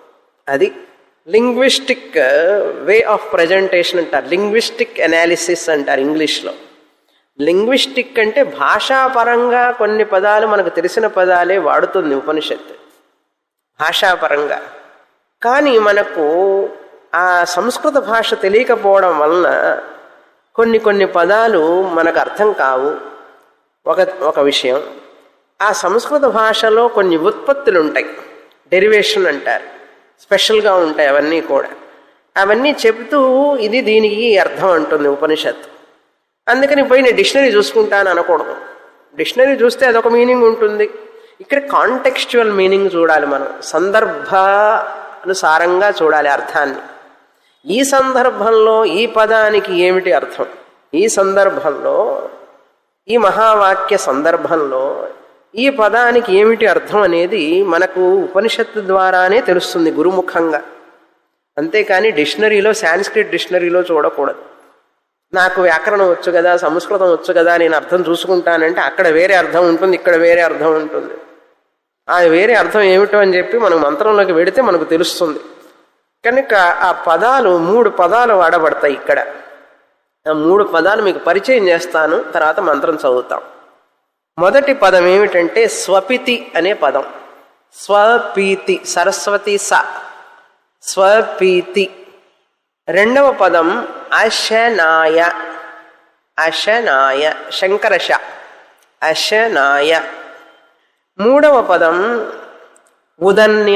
అది లింగ్విస్టిక్ వే ఆఫ్ ప్రజెంటేషన్ అంటారు, లింగ్విస్టిక్ అనాలిసిస్ అంటారు ఇంగ్లీష్లో. లింగ్విస్టిక్ అంటే భాషాపరంగా కొన్ని పదాలు మనకు తెలిసిన పదాలే వాడుతుంది ఉపనిషత్తు భాషాపరంగా. కానీ మనకు ఆ సంస్కృత భాష తెలియకపోవడం వలన కొన్ని కొన్ని పదాలు మనకు అర్థం కావు. ఒక ఒక విషయం, ఆ సంస్కృత భాషలో కొన్ని ఉత్పత్తులు ఉంటాయి, డెరివేషన్ అంటారు, స్పెషల్గా ఉంటాయి అవన్నీ కూడా. అవన్నీ చెబుతూ ఇది దీనికి అర్థం అంటుంది ఉపనిషత్తు. అందుకని పోయి నేను డిక్షనరీ చూసుకుంటాను అనకూడదు. డిక్షనరీ చూస్తే అదొక మీనింగ్ ఉంటుంది. ఇక్కడ కాంటెక్స్చువల్ మీనింగ్ చూడాలి, మనం సందర్భానుసారంగా చూడాలి అర్థాన్ని. ఈ సందర్భంలో ఈ పదానికి ఏమిటి అర్థం, ఈ సందర్భంలో ఈ మహావాక్య సందర్భంలో ఈ పదానికి ఏమిటి అర్థం అనేది మనకు ఉపనిషత్తు ద్వారానే తెలుస్తుంది గురుముఖంగా. అంతేకాని డిక్షనరీలో, సాంస్క్రిట్ డిక్షనరీలో చూడకూడదు. నాకు వ్యాకరణం వచ్చు కదా, సంస్కృతం వచ్చు కదా, నేను అర్థం చూసుకుంటానంటే అక్కడ వేరే అర్థం ఉంటుంది, ఇక్కడ వేరే అర్థం ఉంటుంది. ఆ వేరే అర్థం ఏమిటో అని చెప్పి మనం మంత్రంలోకి వెడితే మనకు తెలుస్తుంది. కనుక ఆ పదాలు మూడు పదాలు వాడబడతాయి ఇక్కడ. ఆ మూడు పదాలు మీకు పరిచయం చేస్తాను, తర్వాత మంత్రం చదువుతాం. మొదటి పదం ఏమిటంటే స్వపితి అనే పదం. స్వపీతి, సరస్వతి స, స్వపీతి. రెండవ పదం అశనాయ, అశనాయ, శంకరశ, అశనాయ. మూడవ పదం ఉదన్య,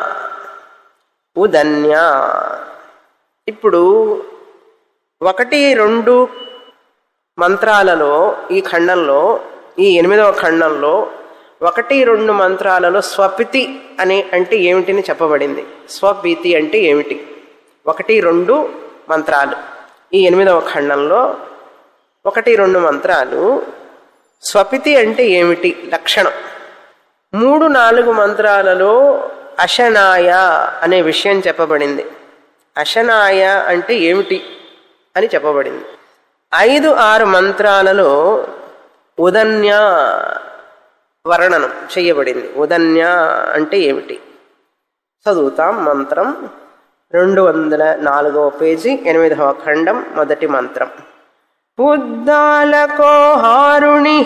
ఉదన్య. ఇప్పుడు ఒకటి రెండు మంత్రాలలో, ఈ ఖండంలో, ఈ ఎనిమిదవ ఖండంలో ఒకటి రెండు మంత్రాలలో స్వపితి అనే అంటే ఏమిటిని చెప్పబడింది. స్వపీతి అంటే ఏమిటి, ఒకటి రెండు మంత్రాలు ఈ ఎనిమిదవ ఖండంలో ఒకటి రెండు మంత్రాలు స్వపితి అంటే ఏమిటి లక్షణం. మూడు నాలుగు మంత్రాలలో అశనాయ అనే విషయం చెప్పబడింది. అశనాయ అంటే ఏమిటి అని చెప్పబడింది. ఐదు ఆరు మంత్రాలలో ఉదన్య వర్ణనం చేయబడింది. ఉదన్య అంటే ఏమిటి చదువుతాం. మంత్రం రెండు వందల నాలుగవ పేజీ, ఎనిమిదవ ఖండం, మొదటి మంత్రం. ఉద్దాలకో హారుణి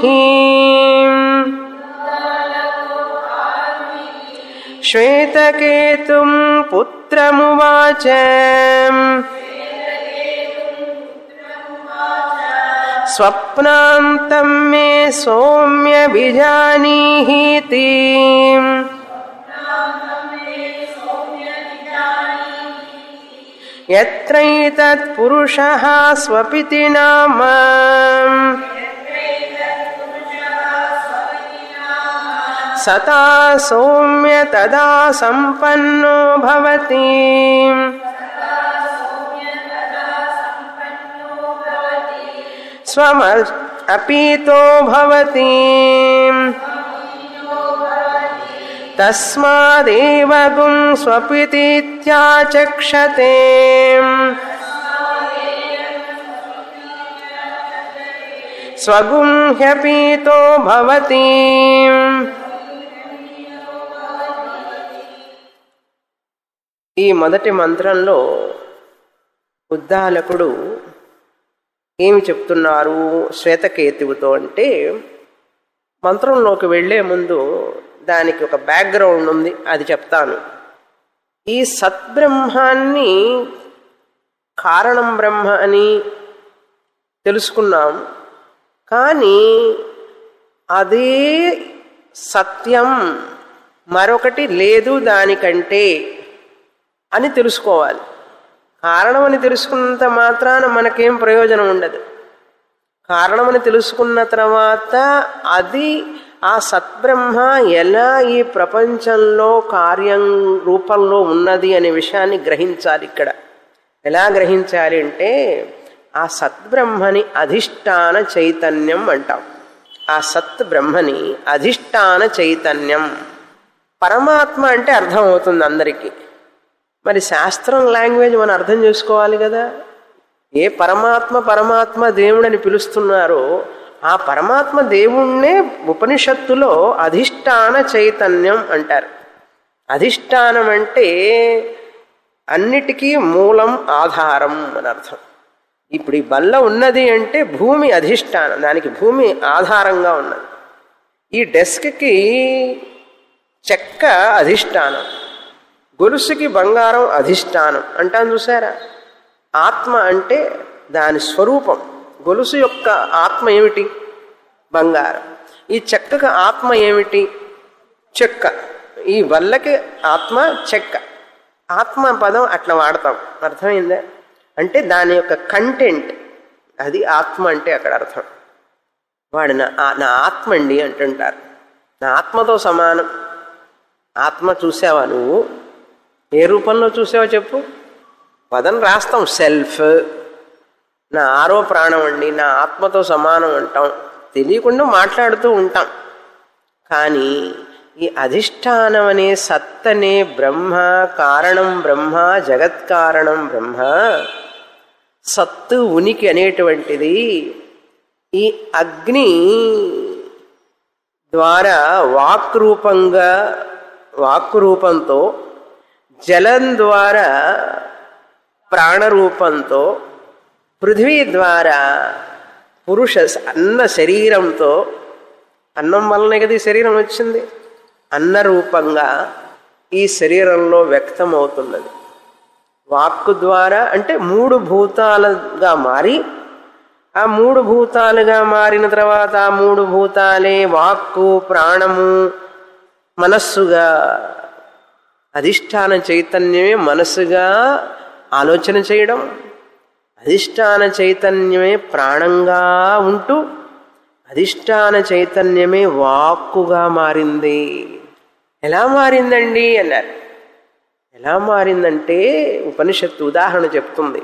శ్వేతకేతుం పుత్రమువాచ స్వప్నాంతం మే సౌమ్య విజానీహీతి యత్రైతత్ పురుషః స్వపితి నామ సతా సౌమ్య తదా సంపన్నో భవతి. స్వం అపీతో భవతి. తస్మాదేవ గుం స్వపితిత్యాచక్షతే. స్వగుం హ్యపీతో భవతి. ఈ మొదటి మంత్రంలో ఉద్దాలకుడు ఏమి చెప్తున్నారు శ్వేతకేతువుతో అంటే, మంత్రంలోకి వెళ్లే ముందు దానికి ఒక బ్యాక్గ్రౌండ్ ఉంది, అది చెప్తాను. ఈ సద్బ్రహ్మాన్ని కారణం బ్రహ్మ అని తెలుసుకున్నాం, కానీ అదే సత్యం, మరొకటి లేదు దానికంటే అని తెలుసుకోవాలి. కారణమని తెలుసుకున్నంత మాత్రాన మనకేం ప్రయోజనం ఉండదు. కారణమని తెలుసుకున్న తర్వాత అది ఆ సద్బ్రహ్మ ఎలా ఈ ప్రపంచంలో కార్యం రూపంలో ఉన్నది అనే విషయాన్ని గ్రహించాలి. ఇక్కడ ఎలా గ్రహించాలి అంటే, ఆ సద్బ్రహ్మని అధిష్టాన చైతన్యం అంటాం. ఆ సత్ బ్రహ్మని అధిష్టాన చైతన్యం. పరమాత్మ అంటే అర్థమవుతుంది అందరికీ. మరి శాస్త్రం లాంగ్వేజ్ మనం అర్థం చేసుకోవాలి కదా. ఏ పరమాత్మ పరమాత్మ దేవుడని పిలుస్తున్నారో ఆ పరమాత్మ దేవుణ్ణే ఉపనిషత్తులో అధిష్టాన చైతన్యం అంటారు. అధిష్టానం అంటే అన్నిటికీ మూలం ఆధారం అని అర్థం. ఇప్పుడు ఈ బల్ల ఉన్నది అంటే భూమి అధిష్టానం, దానికి భూమి ఆధారంగా ఉన్నది. ఈ డెస్క్కి చెక్క అధిష్టానం, గొలుసుకి బంగారం అధిష్టానం అంటాను చూసారా. ఆత్మ అంటే దాని స్వరూపం. గొలుసు యొక్క ఆత్మ ఏమిటి? బంగారం. ఈ చెక్కకు ఆత్మ ఏమిటి? చెక్క. ఈ వల్లకి ఆత్మ చెక్క. ఆత్మ పదం అట్లా వాడతాం, అర్థమైందా? అంటే దాని యొక్క కంటెంట్ అది ఆత్మ అంటే అక్కడ అర్థం. వాడు నా నా ఆత్మ అండి అంటుంటారు. నా ఆత్మతో సమానం. ఆత్మ చూసావా నువ్వు? ఏ రూపంలో చూసావో చెప్పు. పదం రాస్తాం, సెల్ఫ్. నా ఆరో ప్రాణం అండి, నా ఆత్మతో సమానం అంటాం, తెలియకుండా మాట్లాడుతూ ఉంటాం. కానీ ఈ అధిష్టానం అనే సత్తనే బ్రహ్మ, కారణం బ్రహ్మ, జగత్కారణం బ్రహ్మ, సత్తు ఉనికి అనేటువంటిది ఈ అగ్ని ద్వారా వాక్ రూపంగా వాక్ రూపంతో, జలం ద్వారా ప్రాణరూపంతో, పృథ్వీ ద్వారా పురుష అన్న శరీరంతో, అన్నం వల్లనే కదా ఈ శరీరం వచ్చింది, అన్న రూపంగా ఈ శరీరంలో వ్యక్తమవుతున్నది. వాక్కు ద్వారా అంటే మూడు భూతాలుగా మారి, ఆ మూడు భూతాలుగా మారిన తర్వాత ఆ మూడు భూతాలే వాక్కు, ప్రాణము, మనస్సుగా, అధిష్టాన చైతన్యమే మనస్సుగా ఆలోచన చేయడం, అధిష్టాన చైతన్యమే ప్రాణంగా ఉంటూ అధిష్టాన చైతన్యమే వాక్కుగా మారింది. ఎలా మారిందండి అన్నారు. ఎలా మారిందంటే ఉపనిషత్తు ఉదాహరణ చెప్తుంది.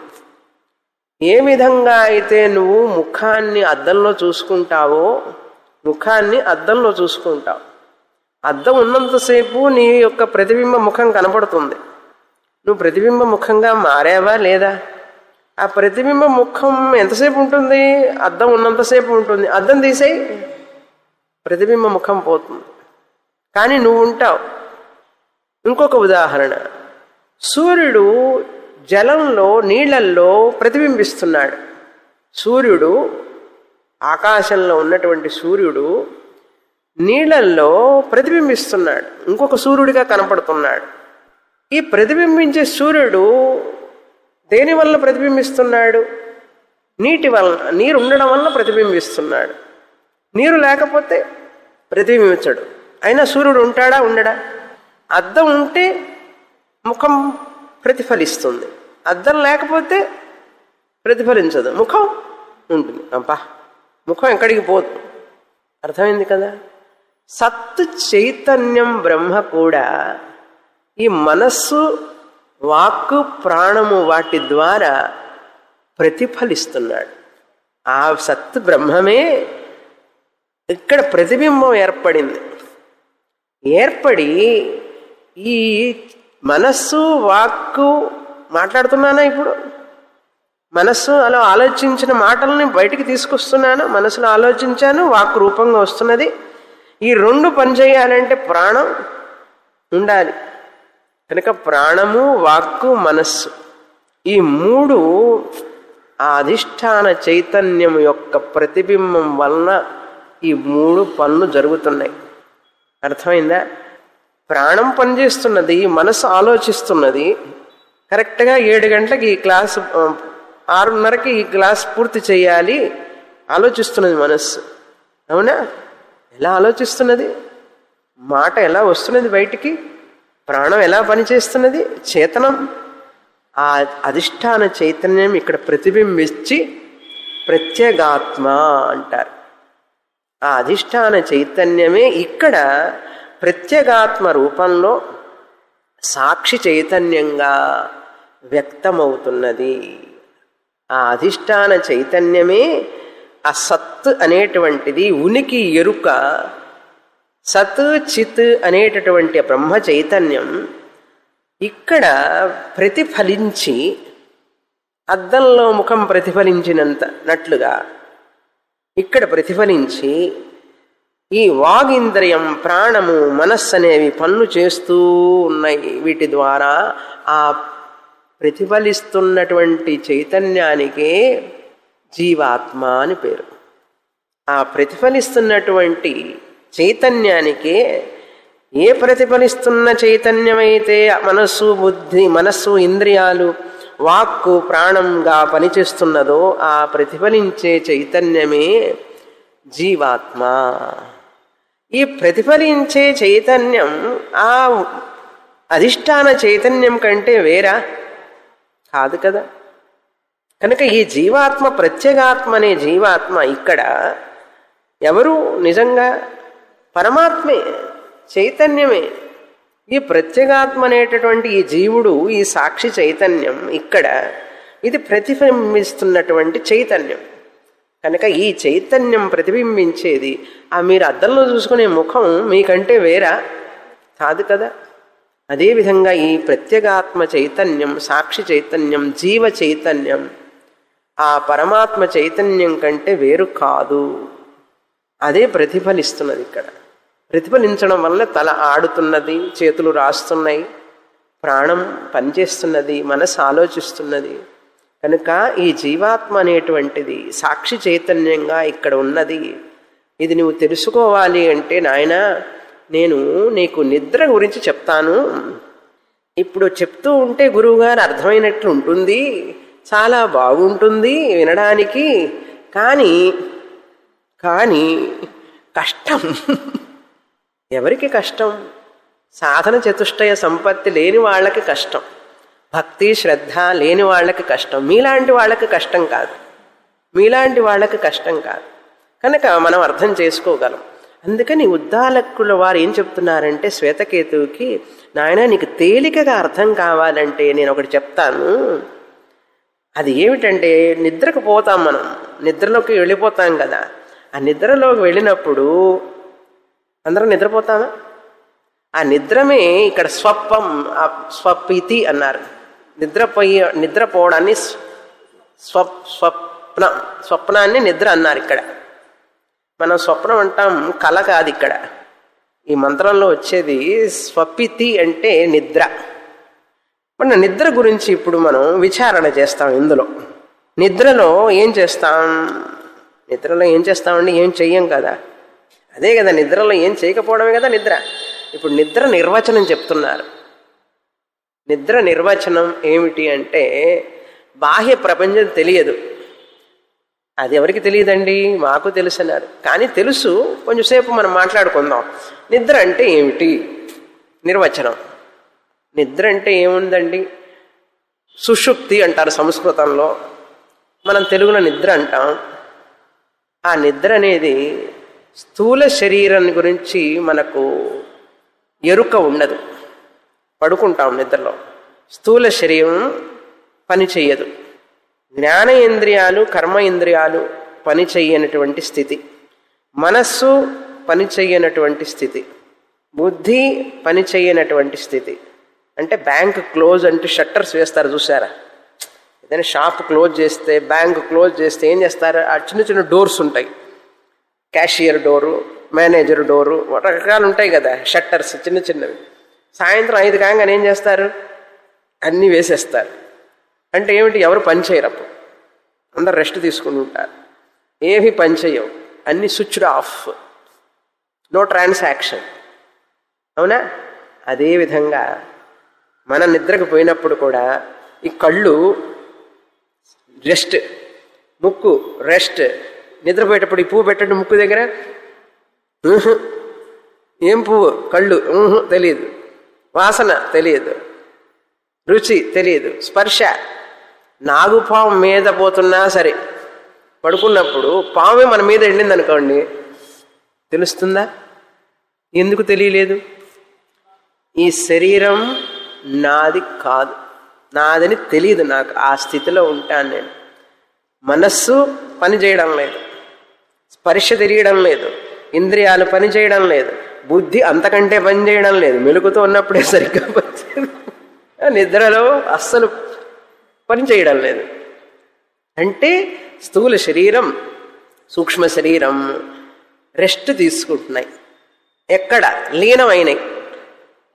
ఏ విధంగా అయితే నువ్వు ముఖాన్ని అద్దంలో చూసుకుంటావో, ముఖాన్ని అద్దంలో చూసుకుంటావు, అద్దం ఉన్నంతసేపు నీ యొక్క ప్రతిబింబ ముఖం కనపడుతుంది. నువ్వు ప్రతిబింబ ముఖంగా మారావా లేదా? ఆ ప్రతిబింబ ముఖం ఎంతసేపు ఉంటుంది? అద్దం ఉన్నంతసేపు ఉంటుంది. అద్దం తీసేయి, ప్రతిబింబ ముఖం పోతుంది, కానీ నువ్వు ఉంటావు. ఇంకొక ఉదాహరణ, సూర్యుడు జలంలో, నీళ్లల్లో ప్రతిబింబిస్తున్నాడు. సూర్యుడు, ఆకాశంలో ఉన్నటువంటి సూర్యుడు నీళ్లల్లో ప్రతిబింబిస్తున్నాడు, ఇంకొక సూర్యుడిగా కనపడుతున్నాడు. ఈ ప్రతిబింబించే సూర్యుడు దేని వల్ల ప్రతిబింబిస్తున్నాడు? నీటి వలన, నీరు ఉండడం వల్ల ప్రతిబింబిస్తున్నాడు. నీరు లేకపోతే ప్రతిబింబించడు. అయినా సూర్యుడు ఉంటాడా? ఉండడా? అద్దం ఉంటే ముఖం ప్రతిఫలిస్తుంది, అద్దం లేకపోతే ప్రతిఫలించదు, ముఖం ఉంటుంది. అబ్బా, ముఖం ఎక్కడికి పోదు. అర్థమైంది కదా? సత్ చైతన్యం బ్రహ్మ కూడా ఈ మనస్సు, వాక్కు, ప్రాణము వాటి ద్వారా ప్రతిఫలిస్తున్నాడు. ఆ సత్ బ్రహ్మమే ఇక్కడ ప్రతిబింబం ఏర్పడింది. ఏర్పడి ఈ మనస్సు, వాక్కు మాట్లాడుతున్నానా? ఇప్పుడు మనస్సు అలా ఆలోచించిన మాటల్ని బయటికి తీసుకొస్తున్నాను, మనసులో ఆలోచించాను, వాక్కు రూపంగా వస్తున్నది. ఈ రెండు పనిచేయాలంటే ప్రాణం ఉండాలి. కనుక ప్రాణము, వాక్కు, మనస్సు ఈ మూడు ఆ అధిష్టాన చైతన్యం యొక్క ప్రతిబింబం వలన ఈ మూడు పనులు జరుగుతున్నాయి. అర్థమైందా? ప్రాణం పనిచేస్తున్నది, మనసు ఆలోచిస్తున్నది. కరెక్ట్గా ఏడు గంటలకి ఈ క్లాసు, ఆరున్నరకి ఈ క్లాస్ పూర్తి చేయాలి ఆలోచిస్తున్నది మనస్సు. అవునా? ఎలా ఆలోచిస్తున్నది? మాట ఎలా వస్తున్నది బయటికి? ప్రాణం ఎలా పనిచేస్తున్నది? చేతనం. ఆ అధిష్టాన చైతన్యం ఇక్కడ ప్రతిబింబించి ప్రత్యేగాత్మ అంటారు. ఆ అధిష్టాన చైతన్యమే ఇక్కడ ప్రత్యేగాత్మ రూపంలో సాక్షి చైతన్యంగా వ్యక్తమవుతున్నది. ఆ అధిష్టాన చైతన్యమే ఆ సత్ అనేటువంటిది, ఉనికి ఎరుక, సత్ చిత్ అనేటటువంటి బ్రహ్మ చైతన్యం ఇక్కడ ప్రతిఫలించి, అద్దంలో ముఖం ప్రతిఫలించినంత నట్లుగా ఇక్కడ ప్రతిఫలించి ఈ వాగింద్రియం, ప్రాణము, మనస్సు అనేవి పనులు చేస్తూ ఉన్నాయి. వీటి ద్వారా ఆ ప్రతిఫలిస్తున్నటువంటి చైతన్యానికే జీవాత్మ అని పేరు. ఆ ప్రతిఫలిస్తున్నటువంటి చైతన్యానికే, ఏ ప్రతిఫలిస్తున్న చైతన్యమైతే మనస్సు బుద్ధి మనస్సు ఇంద్రియాలు వాక్కు ప్రాణంగా పనిచేస్తున్నదో ఆ ప్రతిఫలించే చైతన్యమే జీవాత్మ. ఈ ప్రతిఫలించే చైతన్యం ఆ అధిష్టాన చైతన్యం కంటే వేరా కాదు కదా. కనుక ఈ జీవాత్మ ప్రత్యేగాత్మ అనే జీవాత్మ ఇక్కడ ఎవరు నిజంగా పరమాత్మే, చైతన్యమే. ఈ ప్రత్యేగాత్మ అనేటటువంటి ఈ జీవుడు, ఈ సాక్షి చైతన్యం ఇక్కడ ఇది ప్రతిబింబిస్తున్నటువంటి చైతన్యం. కనుక ఈ చైతన్యం ప్రతిబింబించేది ఆ మీరు అద్దంలో చూసుకునే ముఖం మీకంటే వేరా కాదు కదా. అదేవిధంగా ఈ ప్రత్యేగాత్మ చైతన్యం, సాక్షి చైతన్యం, జీవ చైతన్యం ఆ పరమాత్మ చైతన్యం కంటే వేరు కాదు. అదే ప్రతిఫలిస్తున్నది ఇక్కడ. ప్రతిఫలించడం వల్ల తల ఆడుతున్నది, చేతులు రాస్తున్నాయి, ప్రాణం పనిచేస్తున్నది, మనసు ఆలోచిస్తున్నది. కనుక ఈ జీవాత్మ అనేటువంటిది సాక్షి చైతన్యంగా ఇక్కడ ఉన్నది. ఇది నువ్వు తెలుసుకోవాలి అంటే నాయనా నేను నీకు నిద్ర గురించి చెప్తాను. ఇప్పుడు చెప్తూ ఉంటే గురువుగారు అర్థమైనట్లు ఉంటుంది, చాలా బాగుంటుంది వినడానికి, కానీ కానీ కష్టం. ఎవరికి కష్టం? సాధన చతుష్టయ సంపత్తి లేని వాళ్ళకి కష్టం, భక్తి శ్రద్ధ లేని వాళ్ళకి కష్టం. మీలాంటి వాళ్ళకి కష్టం కాదు, మీలాంటి వాళ్ళకి కష్టం కాదు. కనుక మనం అర్థం చేసుకోగలం. అందుకని ఉద్దాలకుల వారు ఏం చెప్తున్నారంటే శ్వేతకేతువుకి, నాయన నీకు తేలికగా అర్థం కావాలంటే నేను ఒకటి చెప్తాను. అది ఏమిటంటే నిద్రకు పోతాం మనం, నిద్రలోకి వెళ్ళిపోతాం కదా. ఆ నిద్రలోకి వెళ్ళినప్పుడు అందరం నిద్రపోతామా? ఆ నిద్రమే ఇక్కడ స్వప్నం, స్వప్యితి అన్నారు. నిద్రపోయి నిద్రపోవడాన్ని స్వప్ స్వప్న స్వప్నాన్ని నిద్ర అన్నారు. ఇక్కడ మనం స్వప్నం అంటాం, కళ కాదు. ఇక్కడ ఈ మంత్రంలో వచ్చేది స్వప్యితి అంటే నిద్ర. మన నిద్ర గురించి ఇప్పుడు మనం విచారణ చేస్తాం. ఇందులో నిద్రలో ఏం చేస్తాం? నిద్రలో ఏం చేస్తామండి? ఏం చెయ్యం కదా. అదే కదా, నిద్రలో ఏం చేయకపోవడమే కదా నిద్ర. ఇప్పుడు నిద్ర నిర్వచనం చెప్తున్నారు. నిద్ర నిర్వచనం ఏమిటి అంటే బాహ్య ప్రపంచం తెలియదు. అది ఎవరికి తెలియదండి? మాకు తెలుసు అన్నారు. కానీ తెలుసు, కొంచెంసేపు మనం మాట్లాడుకుందాం. నిద్ర అంటే ఏమిటి? నిర్వచనం. నిద్ర అంటే ఏముందండి? సుషుప్తి అంటారు సంస్కృతంలో, మనం తెలుగులో నిద్ర అంటాం. ఆ నిద్ర అనేది స్థూల శరీరం గురించి మనకు ఎరుక ఉండదు. పడుకుంటాం నిద్రలో, స్థూల శరీరం పని చెయ్యదు. జ్ఞానేంద్రియాలు కర్మ ఇంద్రియాలు పని చెయ్యనటువంటి స్థితి, మనస్సు పని చెయ్యనటువంటి స్థితి, బుద్ధి పని చెయ్యనటువంటి స్థితి. అంటే బ్యాంక్ క్లోజ్ అంటే షట్టర్స్ వేస్తారు చూసారా? ఏదైనా షాప్ క్లోజ్ చేస్తే, బ్యాంక్ క్లోజ్ చేస్తే ఏం చేస్తారు? ఆ చిన్న చిన్న డోర్స్ ఉంటాయి, క్యాషియర్ డోరు, మేనేజర్ డోరు, రకరకాలు ఉంటాయి కదా షట్టర్స్ చిన్న చిన్నవి. సాయంత్రం ఐదు కాగానే ఏం చేస్తారు? అన్నీ వేసేస్తారు. అంటే ఏమిటి? ఎవరు పని చేయరు, అప్పుడు అందరు రెస్ట్ తీసుకుని ఉంటారు. ఏవి పని చేయవు, అన్నీ స్విచ్డ్ ఆఫ్, నో ట్రాన్సాక్షన్. అవునా? అదేవిధంగా మన నిద్రకు పోయినప్పుడు కూడా ఈ కళ్ళు రెస్ట్, ముక్కు రెస్ట్. నిద్రపోయేటప్పుడు ఈ పువ్వు పెట్టండి ముక్కు దగ్గర, ఏం పువ్వు? కళ్ళు తెలియదు, వాసన తెలియదు, రుచి తెలియదు, స్పర్శ. నాగుపాము మీద పోతున్నా సరే పడుకున్నప్పుడు పామే మన మీద వెళ్ళింది అనుకోండి, తెలుస్తుందా? ఎందుకు తెలియలేదు? ఈ శరీరం నాది కాదు, నాదని తెలియదు నాకు. ఆ స్థితిలో ఉంటాను నేను. మనస్సు పని చేయడం లేదు, స్పర్శ తెలియడం లేదు, ఇంద్రియాలు పని చేయడం లేదు, బుద్ధి అంతకంటే పని చేయడం లేదు. మెలుకుతో ఉన్నప్పుడే సరిగ్గా పనిచేయదు, నిద్రలో అస్సలు పని చేయడం లేదు. అంటే స్థూల శరీరం సూక్ష్మ శరీరం రెస్ట్ తీసుకుంటున్నాయి. ఎక్కడ? లీనమైనవి.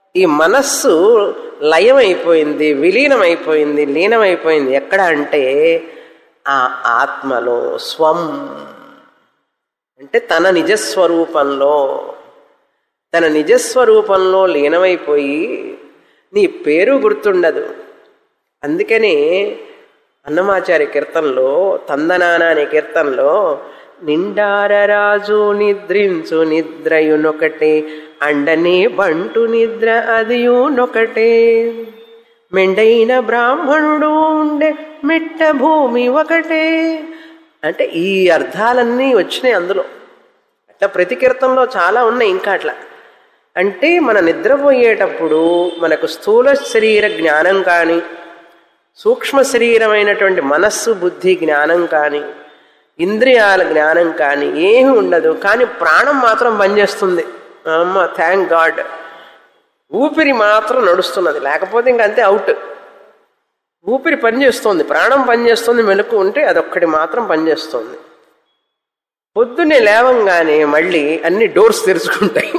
ఈ మనస్సు లయమైపోయింది, విలీనమైపోయింది, లీనమైపోయింది. ఎక్కడ అంటే ఆ ఆత్మలో, స్వం అంటే తన నిజస్వరూపంలో. తన నిజస్వరూపంలో లీనమైపోయి నీ పేరు గుర్తుండదు. అందుకని అన్నమాచార్య కీర్తనలో, తందనాన అనే కీర్తనలో, నిండారరాజు నిద్రించు నిద్రయునొకటే, అండనే బంటు నిద్ర అదియునొకటే, మెండైన బ్రాహ్మణుడు ఉండే మిట్ట భూమి ఒకటే. అంటే ఈ అర్థాలన్నీ వచ్చినాయి అందులో. అట్లా ప్రతి కీర్తనలో చాలా ఉన్నాయి. ఇంకా అట్లా అంటే మన నిద్రపోయేటప్పుడు మనకు స్థూల శరీర జ్ఞానం కానీ, సూక్ష్మ శరీరమైనటువంటి మనస్సు బుద్ధి జ్ఞానం కానీ, ఇంద్రియాల జ్ఞానం కానీ ఏమీ ఉండదు. కానీ ప్రాణం మాత్రం పనిచేస్తుంది. అమ్మ థ్యాంక్ గాడ్, ఊపిరి మాత్రం నడుస్తున్నది. లేకపోతే ఇంకంతే అవుట్. ఊపిరి పనిచేస్తుంది, ప్రాణం పనిచేస్తుంది, మెలకు ఉంటే అదొక్కటి మాత్రం పనిచేస్తుంది. పొద్దున్నే లేవంగానే మళ్ళీ అన్ని డోర్స్ తెరుచుకుంటాయి.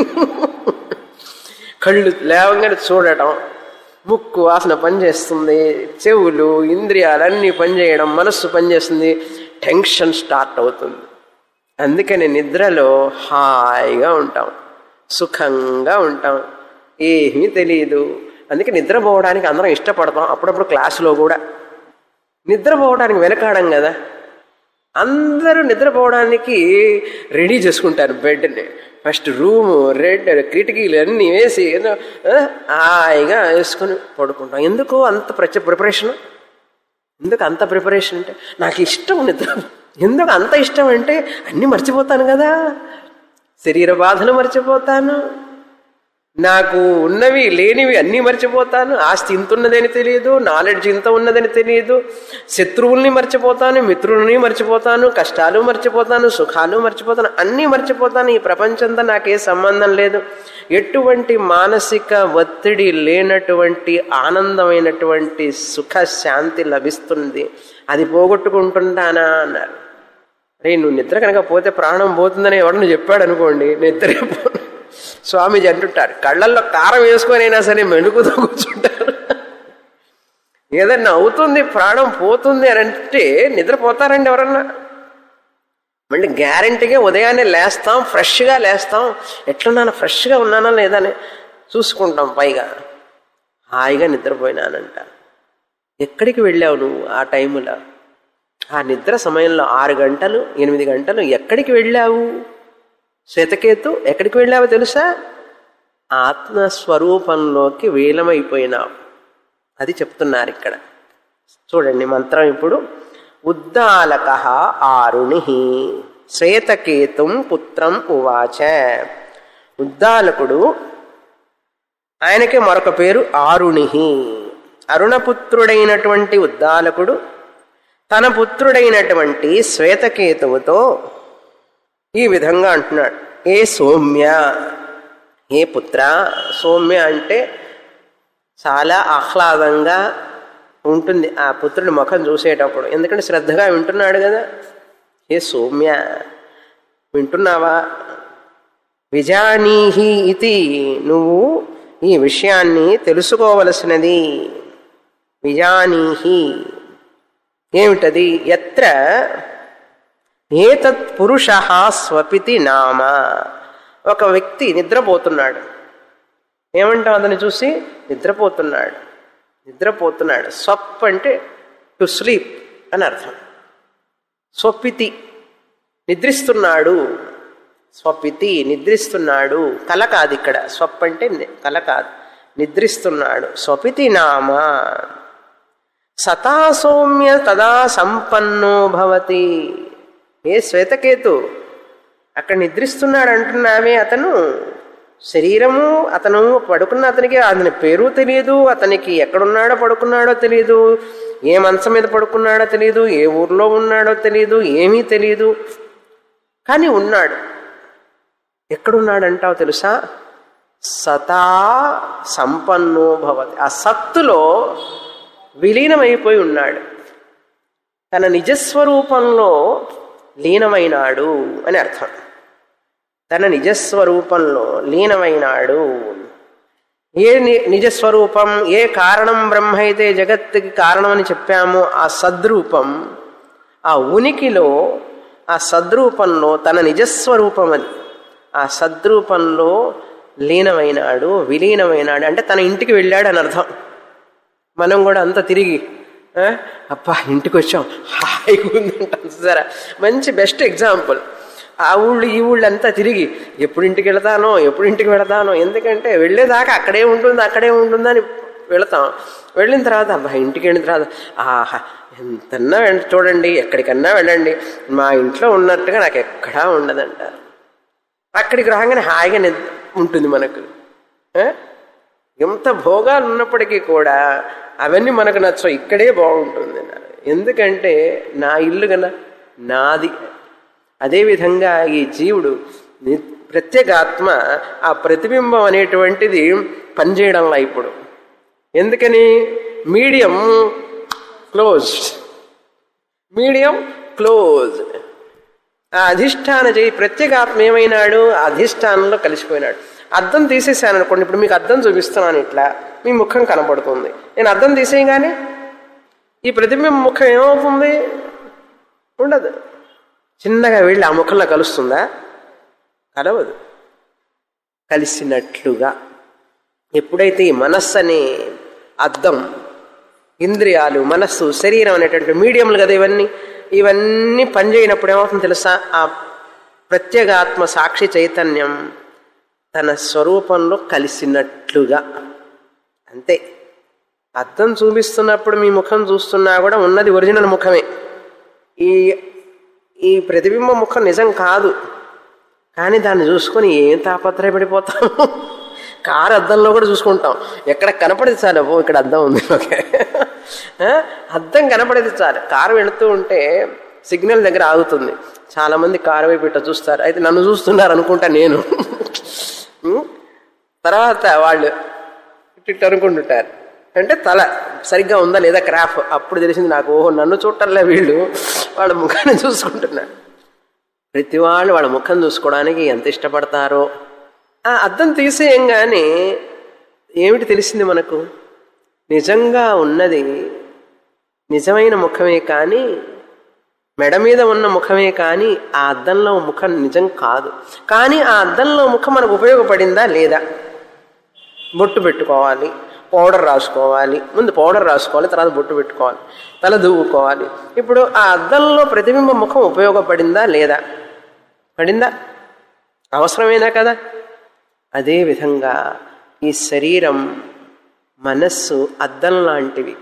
కళ్ళు లేవంగానే చూడటం, ముక్కు వాసన పనిచేస్తుంది, చెవులు ఇంద్రియాలన్నీ పనిచేయడం, మనస్సు పనిచేస్తుంది, టెన్షన్ స్టార్ట్ అవుతుంది. అందుకని నిద్రలో హాయిగా ఉంటాం, సుఖంగా ఉంటాం, ఏమీ తెలియదు. అందుకే నిద్రపోవడానికి అందరం ఇష్టపడతాం. అప్పుడప్పుడు క్లాసులో కూడా నిద్రపోవడానికి వెనకాడం కదా. అందరూ నిద్రపోవడానికి రెడీ చేసుకుంటారు బెడ్ని. ఫస్ట్ రూము రెడ్ కిటికీలు అన్నీ వేసి హాయిగా వేసుకొని పడుకుంటాం. ఎందుకు అంత ప్రచ ప్రిపరేషన్ ఎందుకు అంత ప్రిపరేషన్ అంటే నాకు ఇష్టం నిద్ర. ఎందుకు అంత ఇష్టం అంటే అన్నీ మర్చిపోతాను కదా, శరీర బాధలు మర్చిపోతాను, నాకు ఉన్నవి లేనివి అన్నీ మర్చిపోతాను, ఆస్తి ఇంత ఉన్నదని తెలియదు, నాలెడ్జ్ ఇంత ఉన్నదని తెలియదు, శత్రువుల్ని మర్చిపోతాను, మిత్రుల్ని మర్చిపోతాను, కష్టాలు మర్చిపోతాను, సుఖాలు మర్చిపోతాను, అన్నీ మర్చిపోతాను. ఈ ప్రపంచంతో నాకే సంబంధం లేదు. ఎటువంటి మానసిక ఒత్తిడి లేనటువంటి ఆనందమైనటువంటి సుఖ శాంతి లభిస్తుంది. అది పోగొట్టుకుంటుంటానా అన్నారు. అరే నువ్వు నిద్ర కనుక పోతే ప్రాణం పోతుందని ఎవడని చెప్పాడు అనుకోండి, నిద్రే పో. స్వామీజీ అంటుంటారు, కళ్ళల్లో కారం వేసుకొనైనా సరే మెలుకుతూ కూర్చుంటారు. ఏదన్నా అవుతుంది ప్రాణం పోతుంది అని అంటే నిద్రపోతారండి ఎవరన్నా? మళ్ళీ గ్యారంటీగా ఉదయాన్నే లేస్తాం, ఫ్రెష్గా లేస్తాం, ఎట్లున్నానో ఫ్రెష్గా ఉన్నానా లేదా అని చూసుకుంటాం. పైగా హాయిగా నిద్రపోయినానంట. ఎక్కడికి వెళ్ళావు నువ్వు ఆ టైములో? ఆ నిద్ర సమయంలో ఆరు గంటలు ఎనిమిది గంటలు ఎక్కడికి వెళ్ళావు? శ్వేతకేతు ఎక్కడికి వెళ్ళావో తెలుసా? ఆత్మస్వరూపంలోకి వీలమైపోయినావు. అది చెప్తున్నారు ఇక్కడ. చూడండి మంత్రం ఇప్పుడు. ఉద్దాలక ఆరుణి శ్వేతకేతుం పుత్రం ఉవాచ. ఉద్దాలకుడు, ఆయనకే మరొక పేరు ఆరుణి. అరుణపుత్రుడైనటువంటి ఉద్దాలకుడు తన పుత్రుడైనటువంటి శ్వేతకేతువుతో ఈ విధంగా అంటున్నాడు. ఏ సౌమ్య, ఏ పుత్ర. సౌమ్య అంటే చాలా ఆహ్లాదంగా ఉంటుంది ఆ పుత్రుడి ముఖం చూసేటప్పుడు, ఎందుకంటే శ్రద్ధగా వింటున్నాడు కదా. ఏ సౌమ్య, వింటున్నావా? విజానీహి ఇది, నువ్వు ఈ విషయాన్ని తెలుసుకోవలసినది. విజానీహి ఏమిటది? ఎత్ర ఏతత్ పురుష స్వపితి నామ. ఒక వ్యక్తి నిద్రపోతున్నాడు. ఏమంటాం అతన్ని చూసి? నిద్రపోతున్నాడు, నిద్రపోతున్నాడు. స్వప్ అంటే టు స్లీప్ అని అర్థం. స్వపితి నిద్రిస్తున్నాడు. స్వపితి నిద్రిస్తున్నాడు, కల కాదు ఇక్కడ. స్వప్ అంటే కల కాదు, నిద్రిస్తున్నాడు. స్వపితి నామ సతా సౌమ్య తదా సంపన్నో భవతి. ఏ శ్వేతకేతు, అక్కడ నిద్రిస్తున్నాడు అంటున్నావే, అతను శరీరము, అతను పడుకున్న అతనికి అతని పేరు తెలియదు, అతనికి ఎక్కడున్నాడో పడుకున్నాడో తెలియదు, ఏ మంచం మీద పడుకున్నాడో తెలియదు, ఏ ఊర్లో ఉన్నాడో తెలియదు, ఏమీ తెలియదు. కానీ ఉన్నాడు. ఎక్కడున్నాడంటావు తెలుసా? సతా సంపన్నో భవతి. ఆ సత్తులో విలీనమైపోయి ఉన్నాడు, తన నిజస్వరూపంలో లీనమైనాడు అని అర్థం. తన నిజస్వరూపంలో లీనమైనాడు. ఏ నిజస్వరూపం, ఏ కారణం బ్రహ్మ అయితే జగత్తుకి కారణమని చెప్పామో ఆ సద్రూపం, ఆ ఉనికిలో, ఆ సద్రూపంలో తన నిజస్వరూపం అది, ఆ సద్రూపంలో లీనమైనాడు, విలీనమైనాడు అంటే తన ఇంటికి వెళ్ళాడు అని అర్థం. మనం కూడా అంత తిరిగి అబ్బా ఇంటికి వచ్చాం హాయిగా ఉందంటాం సరే, మంచి బెస్ట్ ఎగ్జాంపుల్. ఆ ఊళ్ళు ఈ ఊళ్ళు అంతా తిరిగి ఎప్పుడు ఇంటికి వెళతానో ఎప్పుడు ఇంటికి వెళతానో, ఎందుకంటే వెళ్ళేదాకా అక్కడే ఉంటుంది అక్కడే ఉంటుందని వెళతాం. వెళ్ళిన తర్వాత అబ్బా ఇంటికి వెళ్ళిన తర్వాత ఆహా ఎంతన్నా చూడండి, ఎక్కడికన్నా వెళ్ళండి, మా ఇంట్లో ఉన్నట్టుగా నాకు ఎక్కడా ఉండదంటారు. అక్కడికి రాగానే హాయిగా ఉంటుంది మనకు. ఎంత భోగాలు ఉన్నప్పటికీ కూడా అవన్నీ మనకు నచ్చవు, ఇక్కడే బాగుంటుంది. ఎందుకంటే నా ఇల్లు కన్నా నాది. అదేవిధంగా ఈ జీవుడు ప్రత్యేగాత్మ ఆ ప్రతిబింబం అనేటువంటిది పనిచేయడంలా ఇప్పుడు. ఎందుకని? Medium closed, medium close. ఆ అధిష్టాన చేయి ప్రత్యేగాత్మ ఏమైనాడు? అధిష్టానంలో కలిసిపోయినాడు. అద్దం తీసేసాను అనుకోండి, ఇప్పుడు మీకు అద్దం చూపిస్తున్నాను, ఇట్లా మీ ముఖం కనపడుతుంది. నేను అద్దం తీసేయగానే ఈ ప్రతిబింబ ముఖం ఏమవుతుంది? ఉండదు. చిన్నగా వెళ్ళి ఆ ముఖంలో కలుస్తుందా? కలవదు. కలిసినట్లుగా ఎప్పుడైతే ఈ మనస్సు అనే అద్దం, ఇంద్రియాలు, మనస్సు, శరీరం అనేటువంటి మీడియంలు కదా ఇవన్నీ, ఇవన్నీ పనిచేయనప్పుడు ఏమవుతుంది తెలుసా? ఆ ప్రత్యేగాత్మ సాక్షి చైతన్యం తన స్వరూపంలో కలిసినట్లుగా. అంతే. అద్దం చూపిస్తున్నప్పుడు మీ ముఖం చూస్తున్నా కూడా ఉన్నది ఒరిజినల్ ముఖమే. ఈ ఈ ప్రతిబింబ ముఖం నిజం కాదు, కానీ దాన్ని చూసుకొని ఏం తాపత్రయపడిపోతాము. కారు అద్దంలో కూడా చూసుకుంటాం, ఎక్కడ కనపడేది చాలు, ఓ ఇక్కడ అద్దం ఉంది, ఓకే అద్దం కనపడేది చాలు. కారు వెళుతూ ఉంటే సిగ్నల్ దగ్గర ఆగుతుంది, చాలా మంది కారు వైపు ఇట్లా చూస్తారు, అయితే నన్ను చూస్తున్నారు అనుకుంటా నేను. తర్వాత వాళ్ళు ఇట్లా అనుకుంటుంటారు, అంటే తల సరిగ్గా ఉందా లేదా క్రాఫ్. అప్పుడు తెలిసింది నాకు, ఓహో నన్ను చూడటంలే వీళ్ళు, వాళ్ళ ముఖాన్ని చూసుకుంటున్నారు. ప్రతి వాళ్ళు వాళ్ళ ముఖం చూసుకోవడానికి ఎంత ఇష్టపడతారో. ఆ అద్దం తీసేయంగానే ఏమిటి తెలిసింది మనకు? నిజంగా ఉన్నది నిజమైన ముఖమే కానీ, మెడ మీద ఉన్న ముఖమే కానీ ఆ అద్దంలో ముఖం నిజం కాదు. కానీ ఆ అద్దంలో ముఖం మనకు ఉపయోగపడిందా లేదా? బొట్టు పెట్టుకోవాలి, పౌడర్ రాసుకోవాలి, ముందు పౌడర్ రాసుకోవాలి, తర్వాత బొట్టు పెట్టుకోవాలి, తల దువ్వుకోవాలి. ఇప్పుడు ఆ అద్దంలో ప్రతిబింబ ముఖం ఉపయోగపడిందా లేదా? పడిందా? అవసరమేనా కదా? అదేవిధంగా ఈ శరీరం, మనస్సు అద్దం లాంటివి.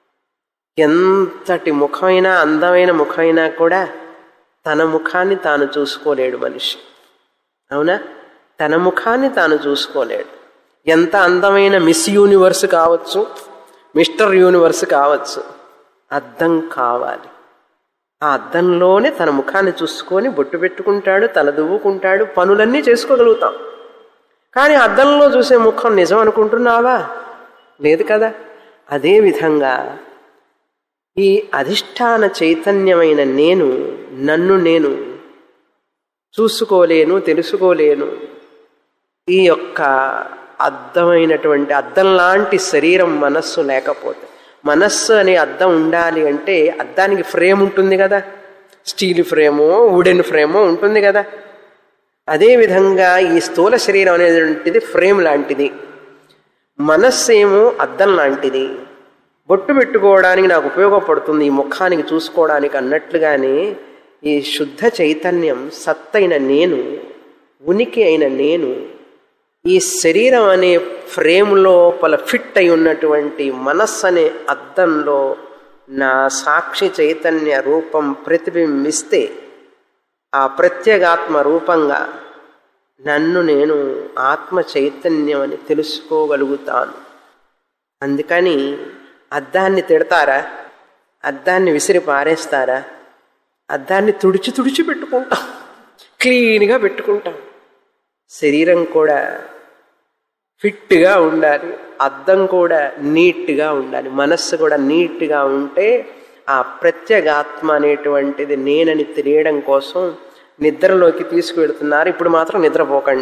ఎంతటి ముఖమైనా, అందమైన ముఖమైనా కూడా తన ముఖాన్ని తాను చూసుకోలేడు మనిషి. అవునా? తన ముఖాన్ని తాను చూసుకోలేడు. ఎంత అందమైన మిస్ యూనివర్స్ కావచ్చు, మిస్టర్ యూనివర్స్ కావచ్చు, అద్దం కావాలి. ఆ అద్దంలోనే తన ముఖాన్ని చూసుకొని బొట్టు పెట్టుకుంటాడు, తల దువ్వుకుంటాడు, పనులన్నీ చేసుకోగలుగుతాం. కానీ అద్దంలో చూసే ముఖం నిజం అనుకుంటున్నావా? లేదు కదా. అదేవిధంగా ఈ అధిష్టాన చైతన్యమైన నేను, నన్ను నేను చూసుకోలేను, తెలుసుకోలేను. ఈ యొక్క అద్దమైనటువంటి అద్దం లాంటి శరీరం, మనస్సు లేకపోతే, మనస్సు అనే అద్దం ఉండాలి అంటే అద్దానికి ఫ్రేమ్ ఉంటుంది కదా, స్టీల్ ఫ్రేమో వుడెన్ ఫ్రేమో ఉంటుంది కదా. అదేవిధంగా ఈ స్థూల శరీరం అనేటువంటిది ఫ్రేమ్ లాంటిది, మనస్సు ఏమో అద్దం లాంటిది. బొట్టు పెట్టుకోవడానికి నాకు ఉపయోగపడుతుంది, ఈ ముఖానికి చూసుకోవడానికి అన్నట్లుగానే ఈ శుద్ధ చైతన్యం, సత్తైన నేను, ఉనికి అయిన నేను, ఈ శరీరం అనే ఫ్రేమ్ లోపల ఫిట్ అయి ఉన్నటువంటి మనస్సు అనే అద్దంలో నా సాక్షి చైతన్య రూపం ప్రతిబింబిస్తే ఆ ప్రత్యేగాత్మ రూపంగా నన్ను నేను ఆత్మ చైతన్యం అని తెలుసుకోగలుగుతాను. అందుకని అద్దాన్ని తిడతారా? అద్దాన్ని విసిరి పారేస్తారా? అద్దాన్ని తుడిచి తుడిచి పెట్టుకుంటాం, క్లీన్గా పెట్టుకుంటాం. శరీరం కూడా ఫిట్గా ఉండాలి, అద్దం కూడా నీట్గా ఉండాలి, మనస్సు కూడా నీట్గా ఉంటే ఆ ప్రత్యేగాత్మ అనేటువంటిది నేనని తెలియడం కోసం నిద్రలోకి తీసుకువెళ్తున్నారు. ఇప్పుడు మాత్రం నిద్రపోకండి,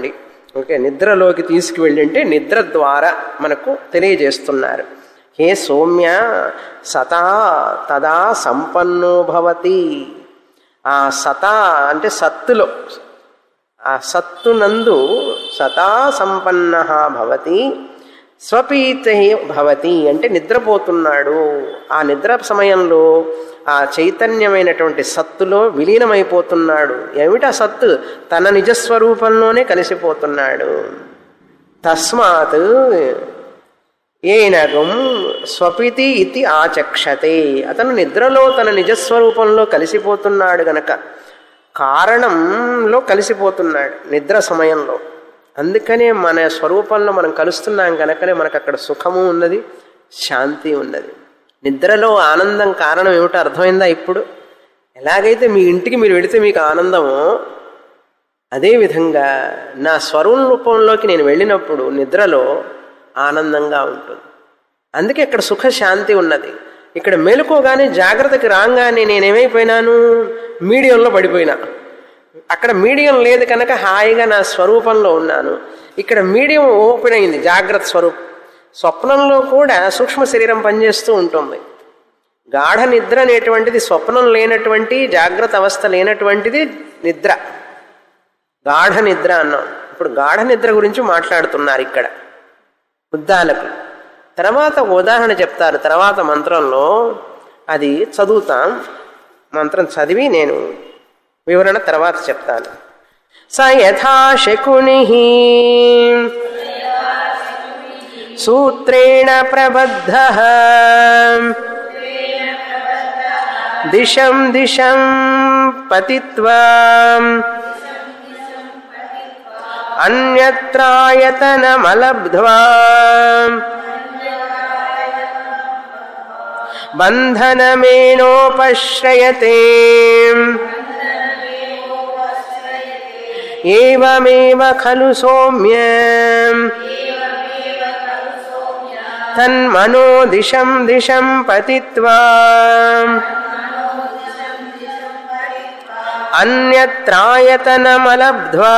ఓకే, నిద్రలోకి తీసుకువెళ్ళి అంటే నిద్ర ద్వారా మనకు తెలియజేస్తున్నారు. హే సౌమ్య సతా తదా సంపన్నో భవతి. ఆ సతా అంటే సత్తులో, ఆ సత్తునందు సతా సంపన్న భవతి, స్వపీత భవతి అంటే నిద్రపోతున్నాడు. ఆ నిద్ర సమయంలో ఆ చైతన్యమైనటువంటి సత్తులో విలీనమైపోతున్నాడు. ఏమిటా సత్తు? తన నిజస్వరూపంలోనే కలిసిపోతున్నాడు. తస్మాత్ ఏనగం స్వపితి ఇది ఆచక్షతే. అతను నిద్రలో తన నిజస్వరూపంలో కలిసిపోతున్నాడు గనక కారణంలో కలిసిపోతున్నాడు నిద్ర సమయంలో. అందుకనే మన స్వరూపంలో మనం కలుస్తున్నాం కనుకనే మనకు అక్కడ సుఖము ఉన్నది, శాంతి ఉన్నది. నిద్రలో ఆనందం కారణం ఏమిటో అర్థమైందా ఇప్పుడు? ఎలాగైతే మీ ఇంటికి మీరు వెళితే మీకు ఆనందమో అదేవిధంగా నా స్వరూపంలోకి నేను వెళ్ళినప్పుడు నిద్రలో ఆనందంగా ఉంటుంది. అందుకే ఇక్కడ సుఖ శాంతి ఉన్నది. ఇక్కడ మేలుకోగానే జాగ్రత్తకి రాగానే నేనేమైపోయినాను? మీడియంలో పడిపోయినా. అక్కడ మీడియం లేదు కనుక హాయిగా నా స్వరూపంలో ఉన్నాను. ఇక్కడ మీడియం ఓపెన్ అయింది, జాగ్రత్త స్వరూపం. స్వప్నంలో కూడా సూక్ష్మ శరీరం పనిచేస్తూ ఉంటుంది. గాఢ నిద్ర అనేటువంటిది స్వప్నం లేనటువంటి, జాగ్రత్త అవస్థ లేనటువంటిది నిద్ర, గాఢ నిద్ర అన్నాం. ఇప్పుడు గాఢ నిద్ర గురించి మాట్లాడుతున్నారు ఇక్కడ ఉద్దాలకులు. తర్వాత ఉదాహరణ చెప్తారు తర్వాత మంత్రంలో, అది చదువుతాం. మంత్రం చదివి నేను వివరణ తర్వాత చెప్తాను. స యథా శకునిః సూత్రేణ ప్రబద్ధః దిశం దిశం పతిత్వా అన్యత్రాయతనమలబ్ధ్వా బంధనమేనోపశ్రయతే ఏవమేవ ఖలు సౌమ్య తన్మనో దిశం దిశం పతిత్వా అన్యత్రాయతనమలబ్ధ్వా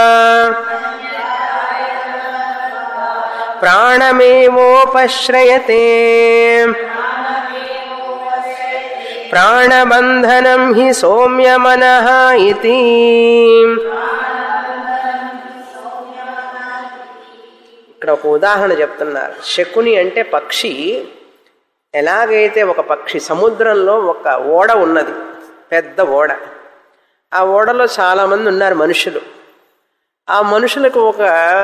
ప్రాణమేవోపశ్రయతే ప్రాణబంధనం హి సౌమ్యమనః ఇతి. ఇక్కడ ఒక ఉదాహరణ చెప్తున్నారు. శకుని అంటే పక్షి. ఎలాగైతే ఒక పక్షి సముద్రంలో ఒక ఓడ ఉన్నది, పెద్ద ఓడ. ఆ ఓడలో చాలామంది ఉన్నారు మనుషులు. ఆ మనుషులకు ఒక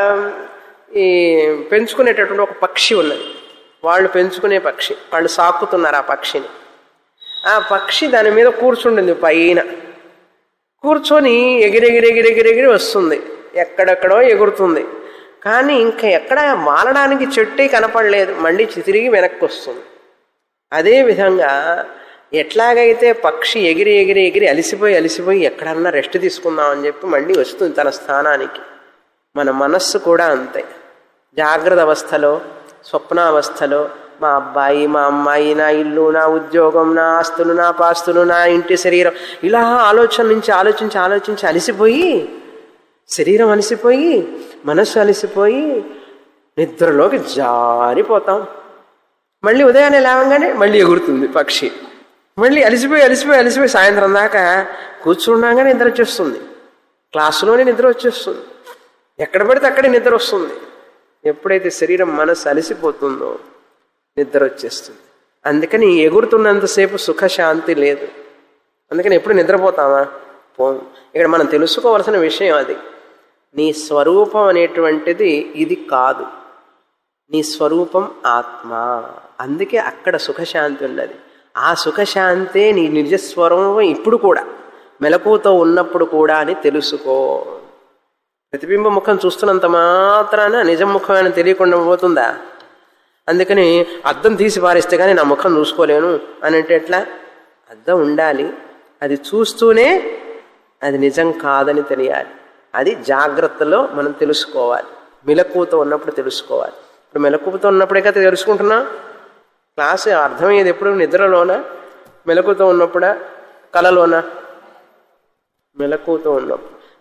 ఈ పెంచుకునేటటువంటి ఒక పక్షి ఉన్నది. వాళ్ళు పెంచుకునే పక్షి, వాళ్ళు సాకుతున్నారు ఆ పక్షిని. ఆ పక్షి దాని మీద కూర్చుంటుంది పైన. కూర్చొని ఎగిరెగిరెగిరెగిరెగిరి వస్తుంది, ఎక్కడెక్కడో ఎగురుతుంది. కానీ ఇంకా ఎక్కడ మారడానికి చెట్టే కనపడలేదు, మళ్ళీ తిరిగి వెనక్కి వస్తుంది. అదేవిధంగా ఎట్లాగైతే పక్షి ఎగిరి ఎగిరి ఎగిరి అలిసిపోయి అలిసిపోయి ఎక్కడన్నా రెస్ట్ తీసుకుందామని చెప్పి మళ్ళీ వస్తుంది తన స్థానానికి. మన మనస్సు కూడా అంతే. జాగ్రత్త అవస్థలో, స్వప్నావస్థలో మా అబ్బాయి, మా అమ్మాయి, నా ఇల్లు, నా ఉద్యోగం, నా ఆస్తులు, నా పాస్తులు, నా ఇంటి శరీరం, ఇలా ఆలోచన నుంచి ఆలోచించి ఆలోచించి అలిసిపోయి, శరీరం అలసిపోయి, మనస్సు అలసిపోయి నిద్రలోకి జారిపోతాం. మళ్ళీ ఉదయాన్నే లేవగానే మళ్ళీ ఎగురుతుంది పక్షి. మళ్ళీ అలసిపోయి అలసిపోయి అలసిపోయి సాయంత్రం దాకా కూర్చున్నాగానే నిద్ర వచ్చేస్తుంది. క్లాసులోనే నిద్ర వచ్చేస్తుంది. ఎక్కడ పడితే అక్కడే నిద్ర వస్తుంది. ఎప్పుడైతే శరీరం మనస్సు అలసిపోతుందో నిద్ర వచ్చేస్తుంది. అందుకని ఎగురుతున్నంతసేపు సుఖశాంతి లేదు. అందుకని ఎప్పుడు నిద్రపోతామా? పో. ఇక్కడ మనం తెలుసుకోవాల్సిన విషయం అది. నీ స్వరూపం అనేటువంటిది ఇది కాదు. నీ స్వరూపం ఆత్మ. అందుకే అక్కడ సుఖశాంతి ఉన్నది. ఆ సుఖశాంతే నీ నిజస్వరూపం ఇప్పుడు కూడా, మెలకువతో ఉన్నప్పుడు కూడా అని తెలుసుకో. ప్రతిబింబ ముఖం చూస్తున్నంత మాత్రాన నిజం ముఖం అని తెలియకుండా పోతుందా? అందుకని అద్దం తీసి పారేస్తే కానీ నా ముఖం చూసుకోలేను అని అంటే ఎట్లా? అద్దం ఉండాలి, అది చూస్తూనే అది నిజం కాదని తెలియాలి. అది జాగ్రత్తలో మనం తెలుసుకోవాలి. మెలకువతో ఉన్నప్పుడు తెలుసుకోవాలి. ఇప్పుడు మెలకువతో ఉన్నప్పుడే కదా తెలుసుకుంటున్నా. క్లాసు అర్థమయ్యేది ఎప్పుడు? నిద్రలోనా, మెలకువతో ఉన్నప్పుడా, కలలోనా? మెలకువతో ఉన్నప్పుడు.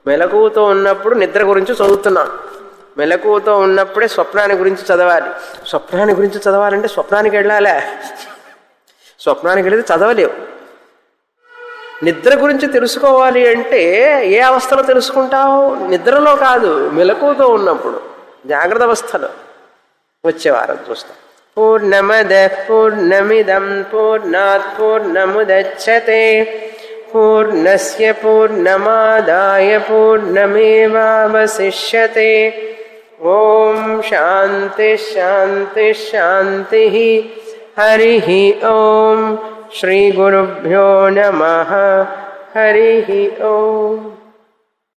మెలకువతో ఉన్నప్పుడు నిద్ర గురించి చదువుతున్నాం, మెలకువతో ఉన్నప్పుడే స్వప్నాన్ని గురించి చదవాలి. స్వప్నాన్ని గురించి చదవాలంటే స్వప్నానికి వెళ్ళాలే, స్వప్నానికి వెళితే చదవలేవు. నిద్ర గురించి తెలుసుకోవాలి అంటే ఏ అవస్థలో తెలుసుకుంటావు? నిద్రలో కాదు, మెలకువతో ఉన్నప్పుడు, జాగ్రత్త అవస్థలో. వచ్చే వారం చూస్తాం. పూర్ణమద పూర్ణమిదం పూర్ణాత్ పూర్ణముదచ్యతే పూర్ణస్య పూర్ణమాదాయ పూర్ణమేవావశిష్యతే. ఓం శాంతి శాంతి శాంతి. హరి ఓం. శ్రీ గురుభ్యో నమః. హరి ఓం.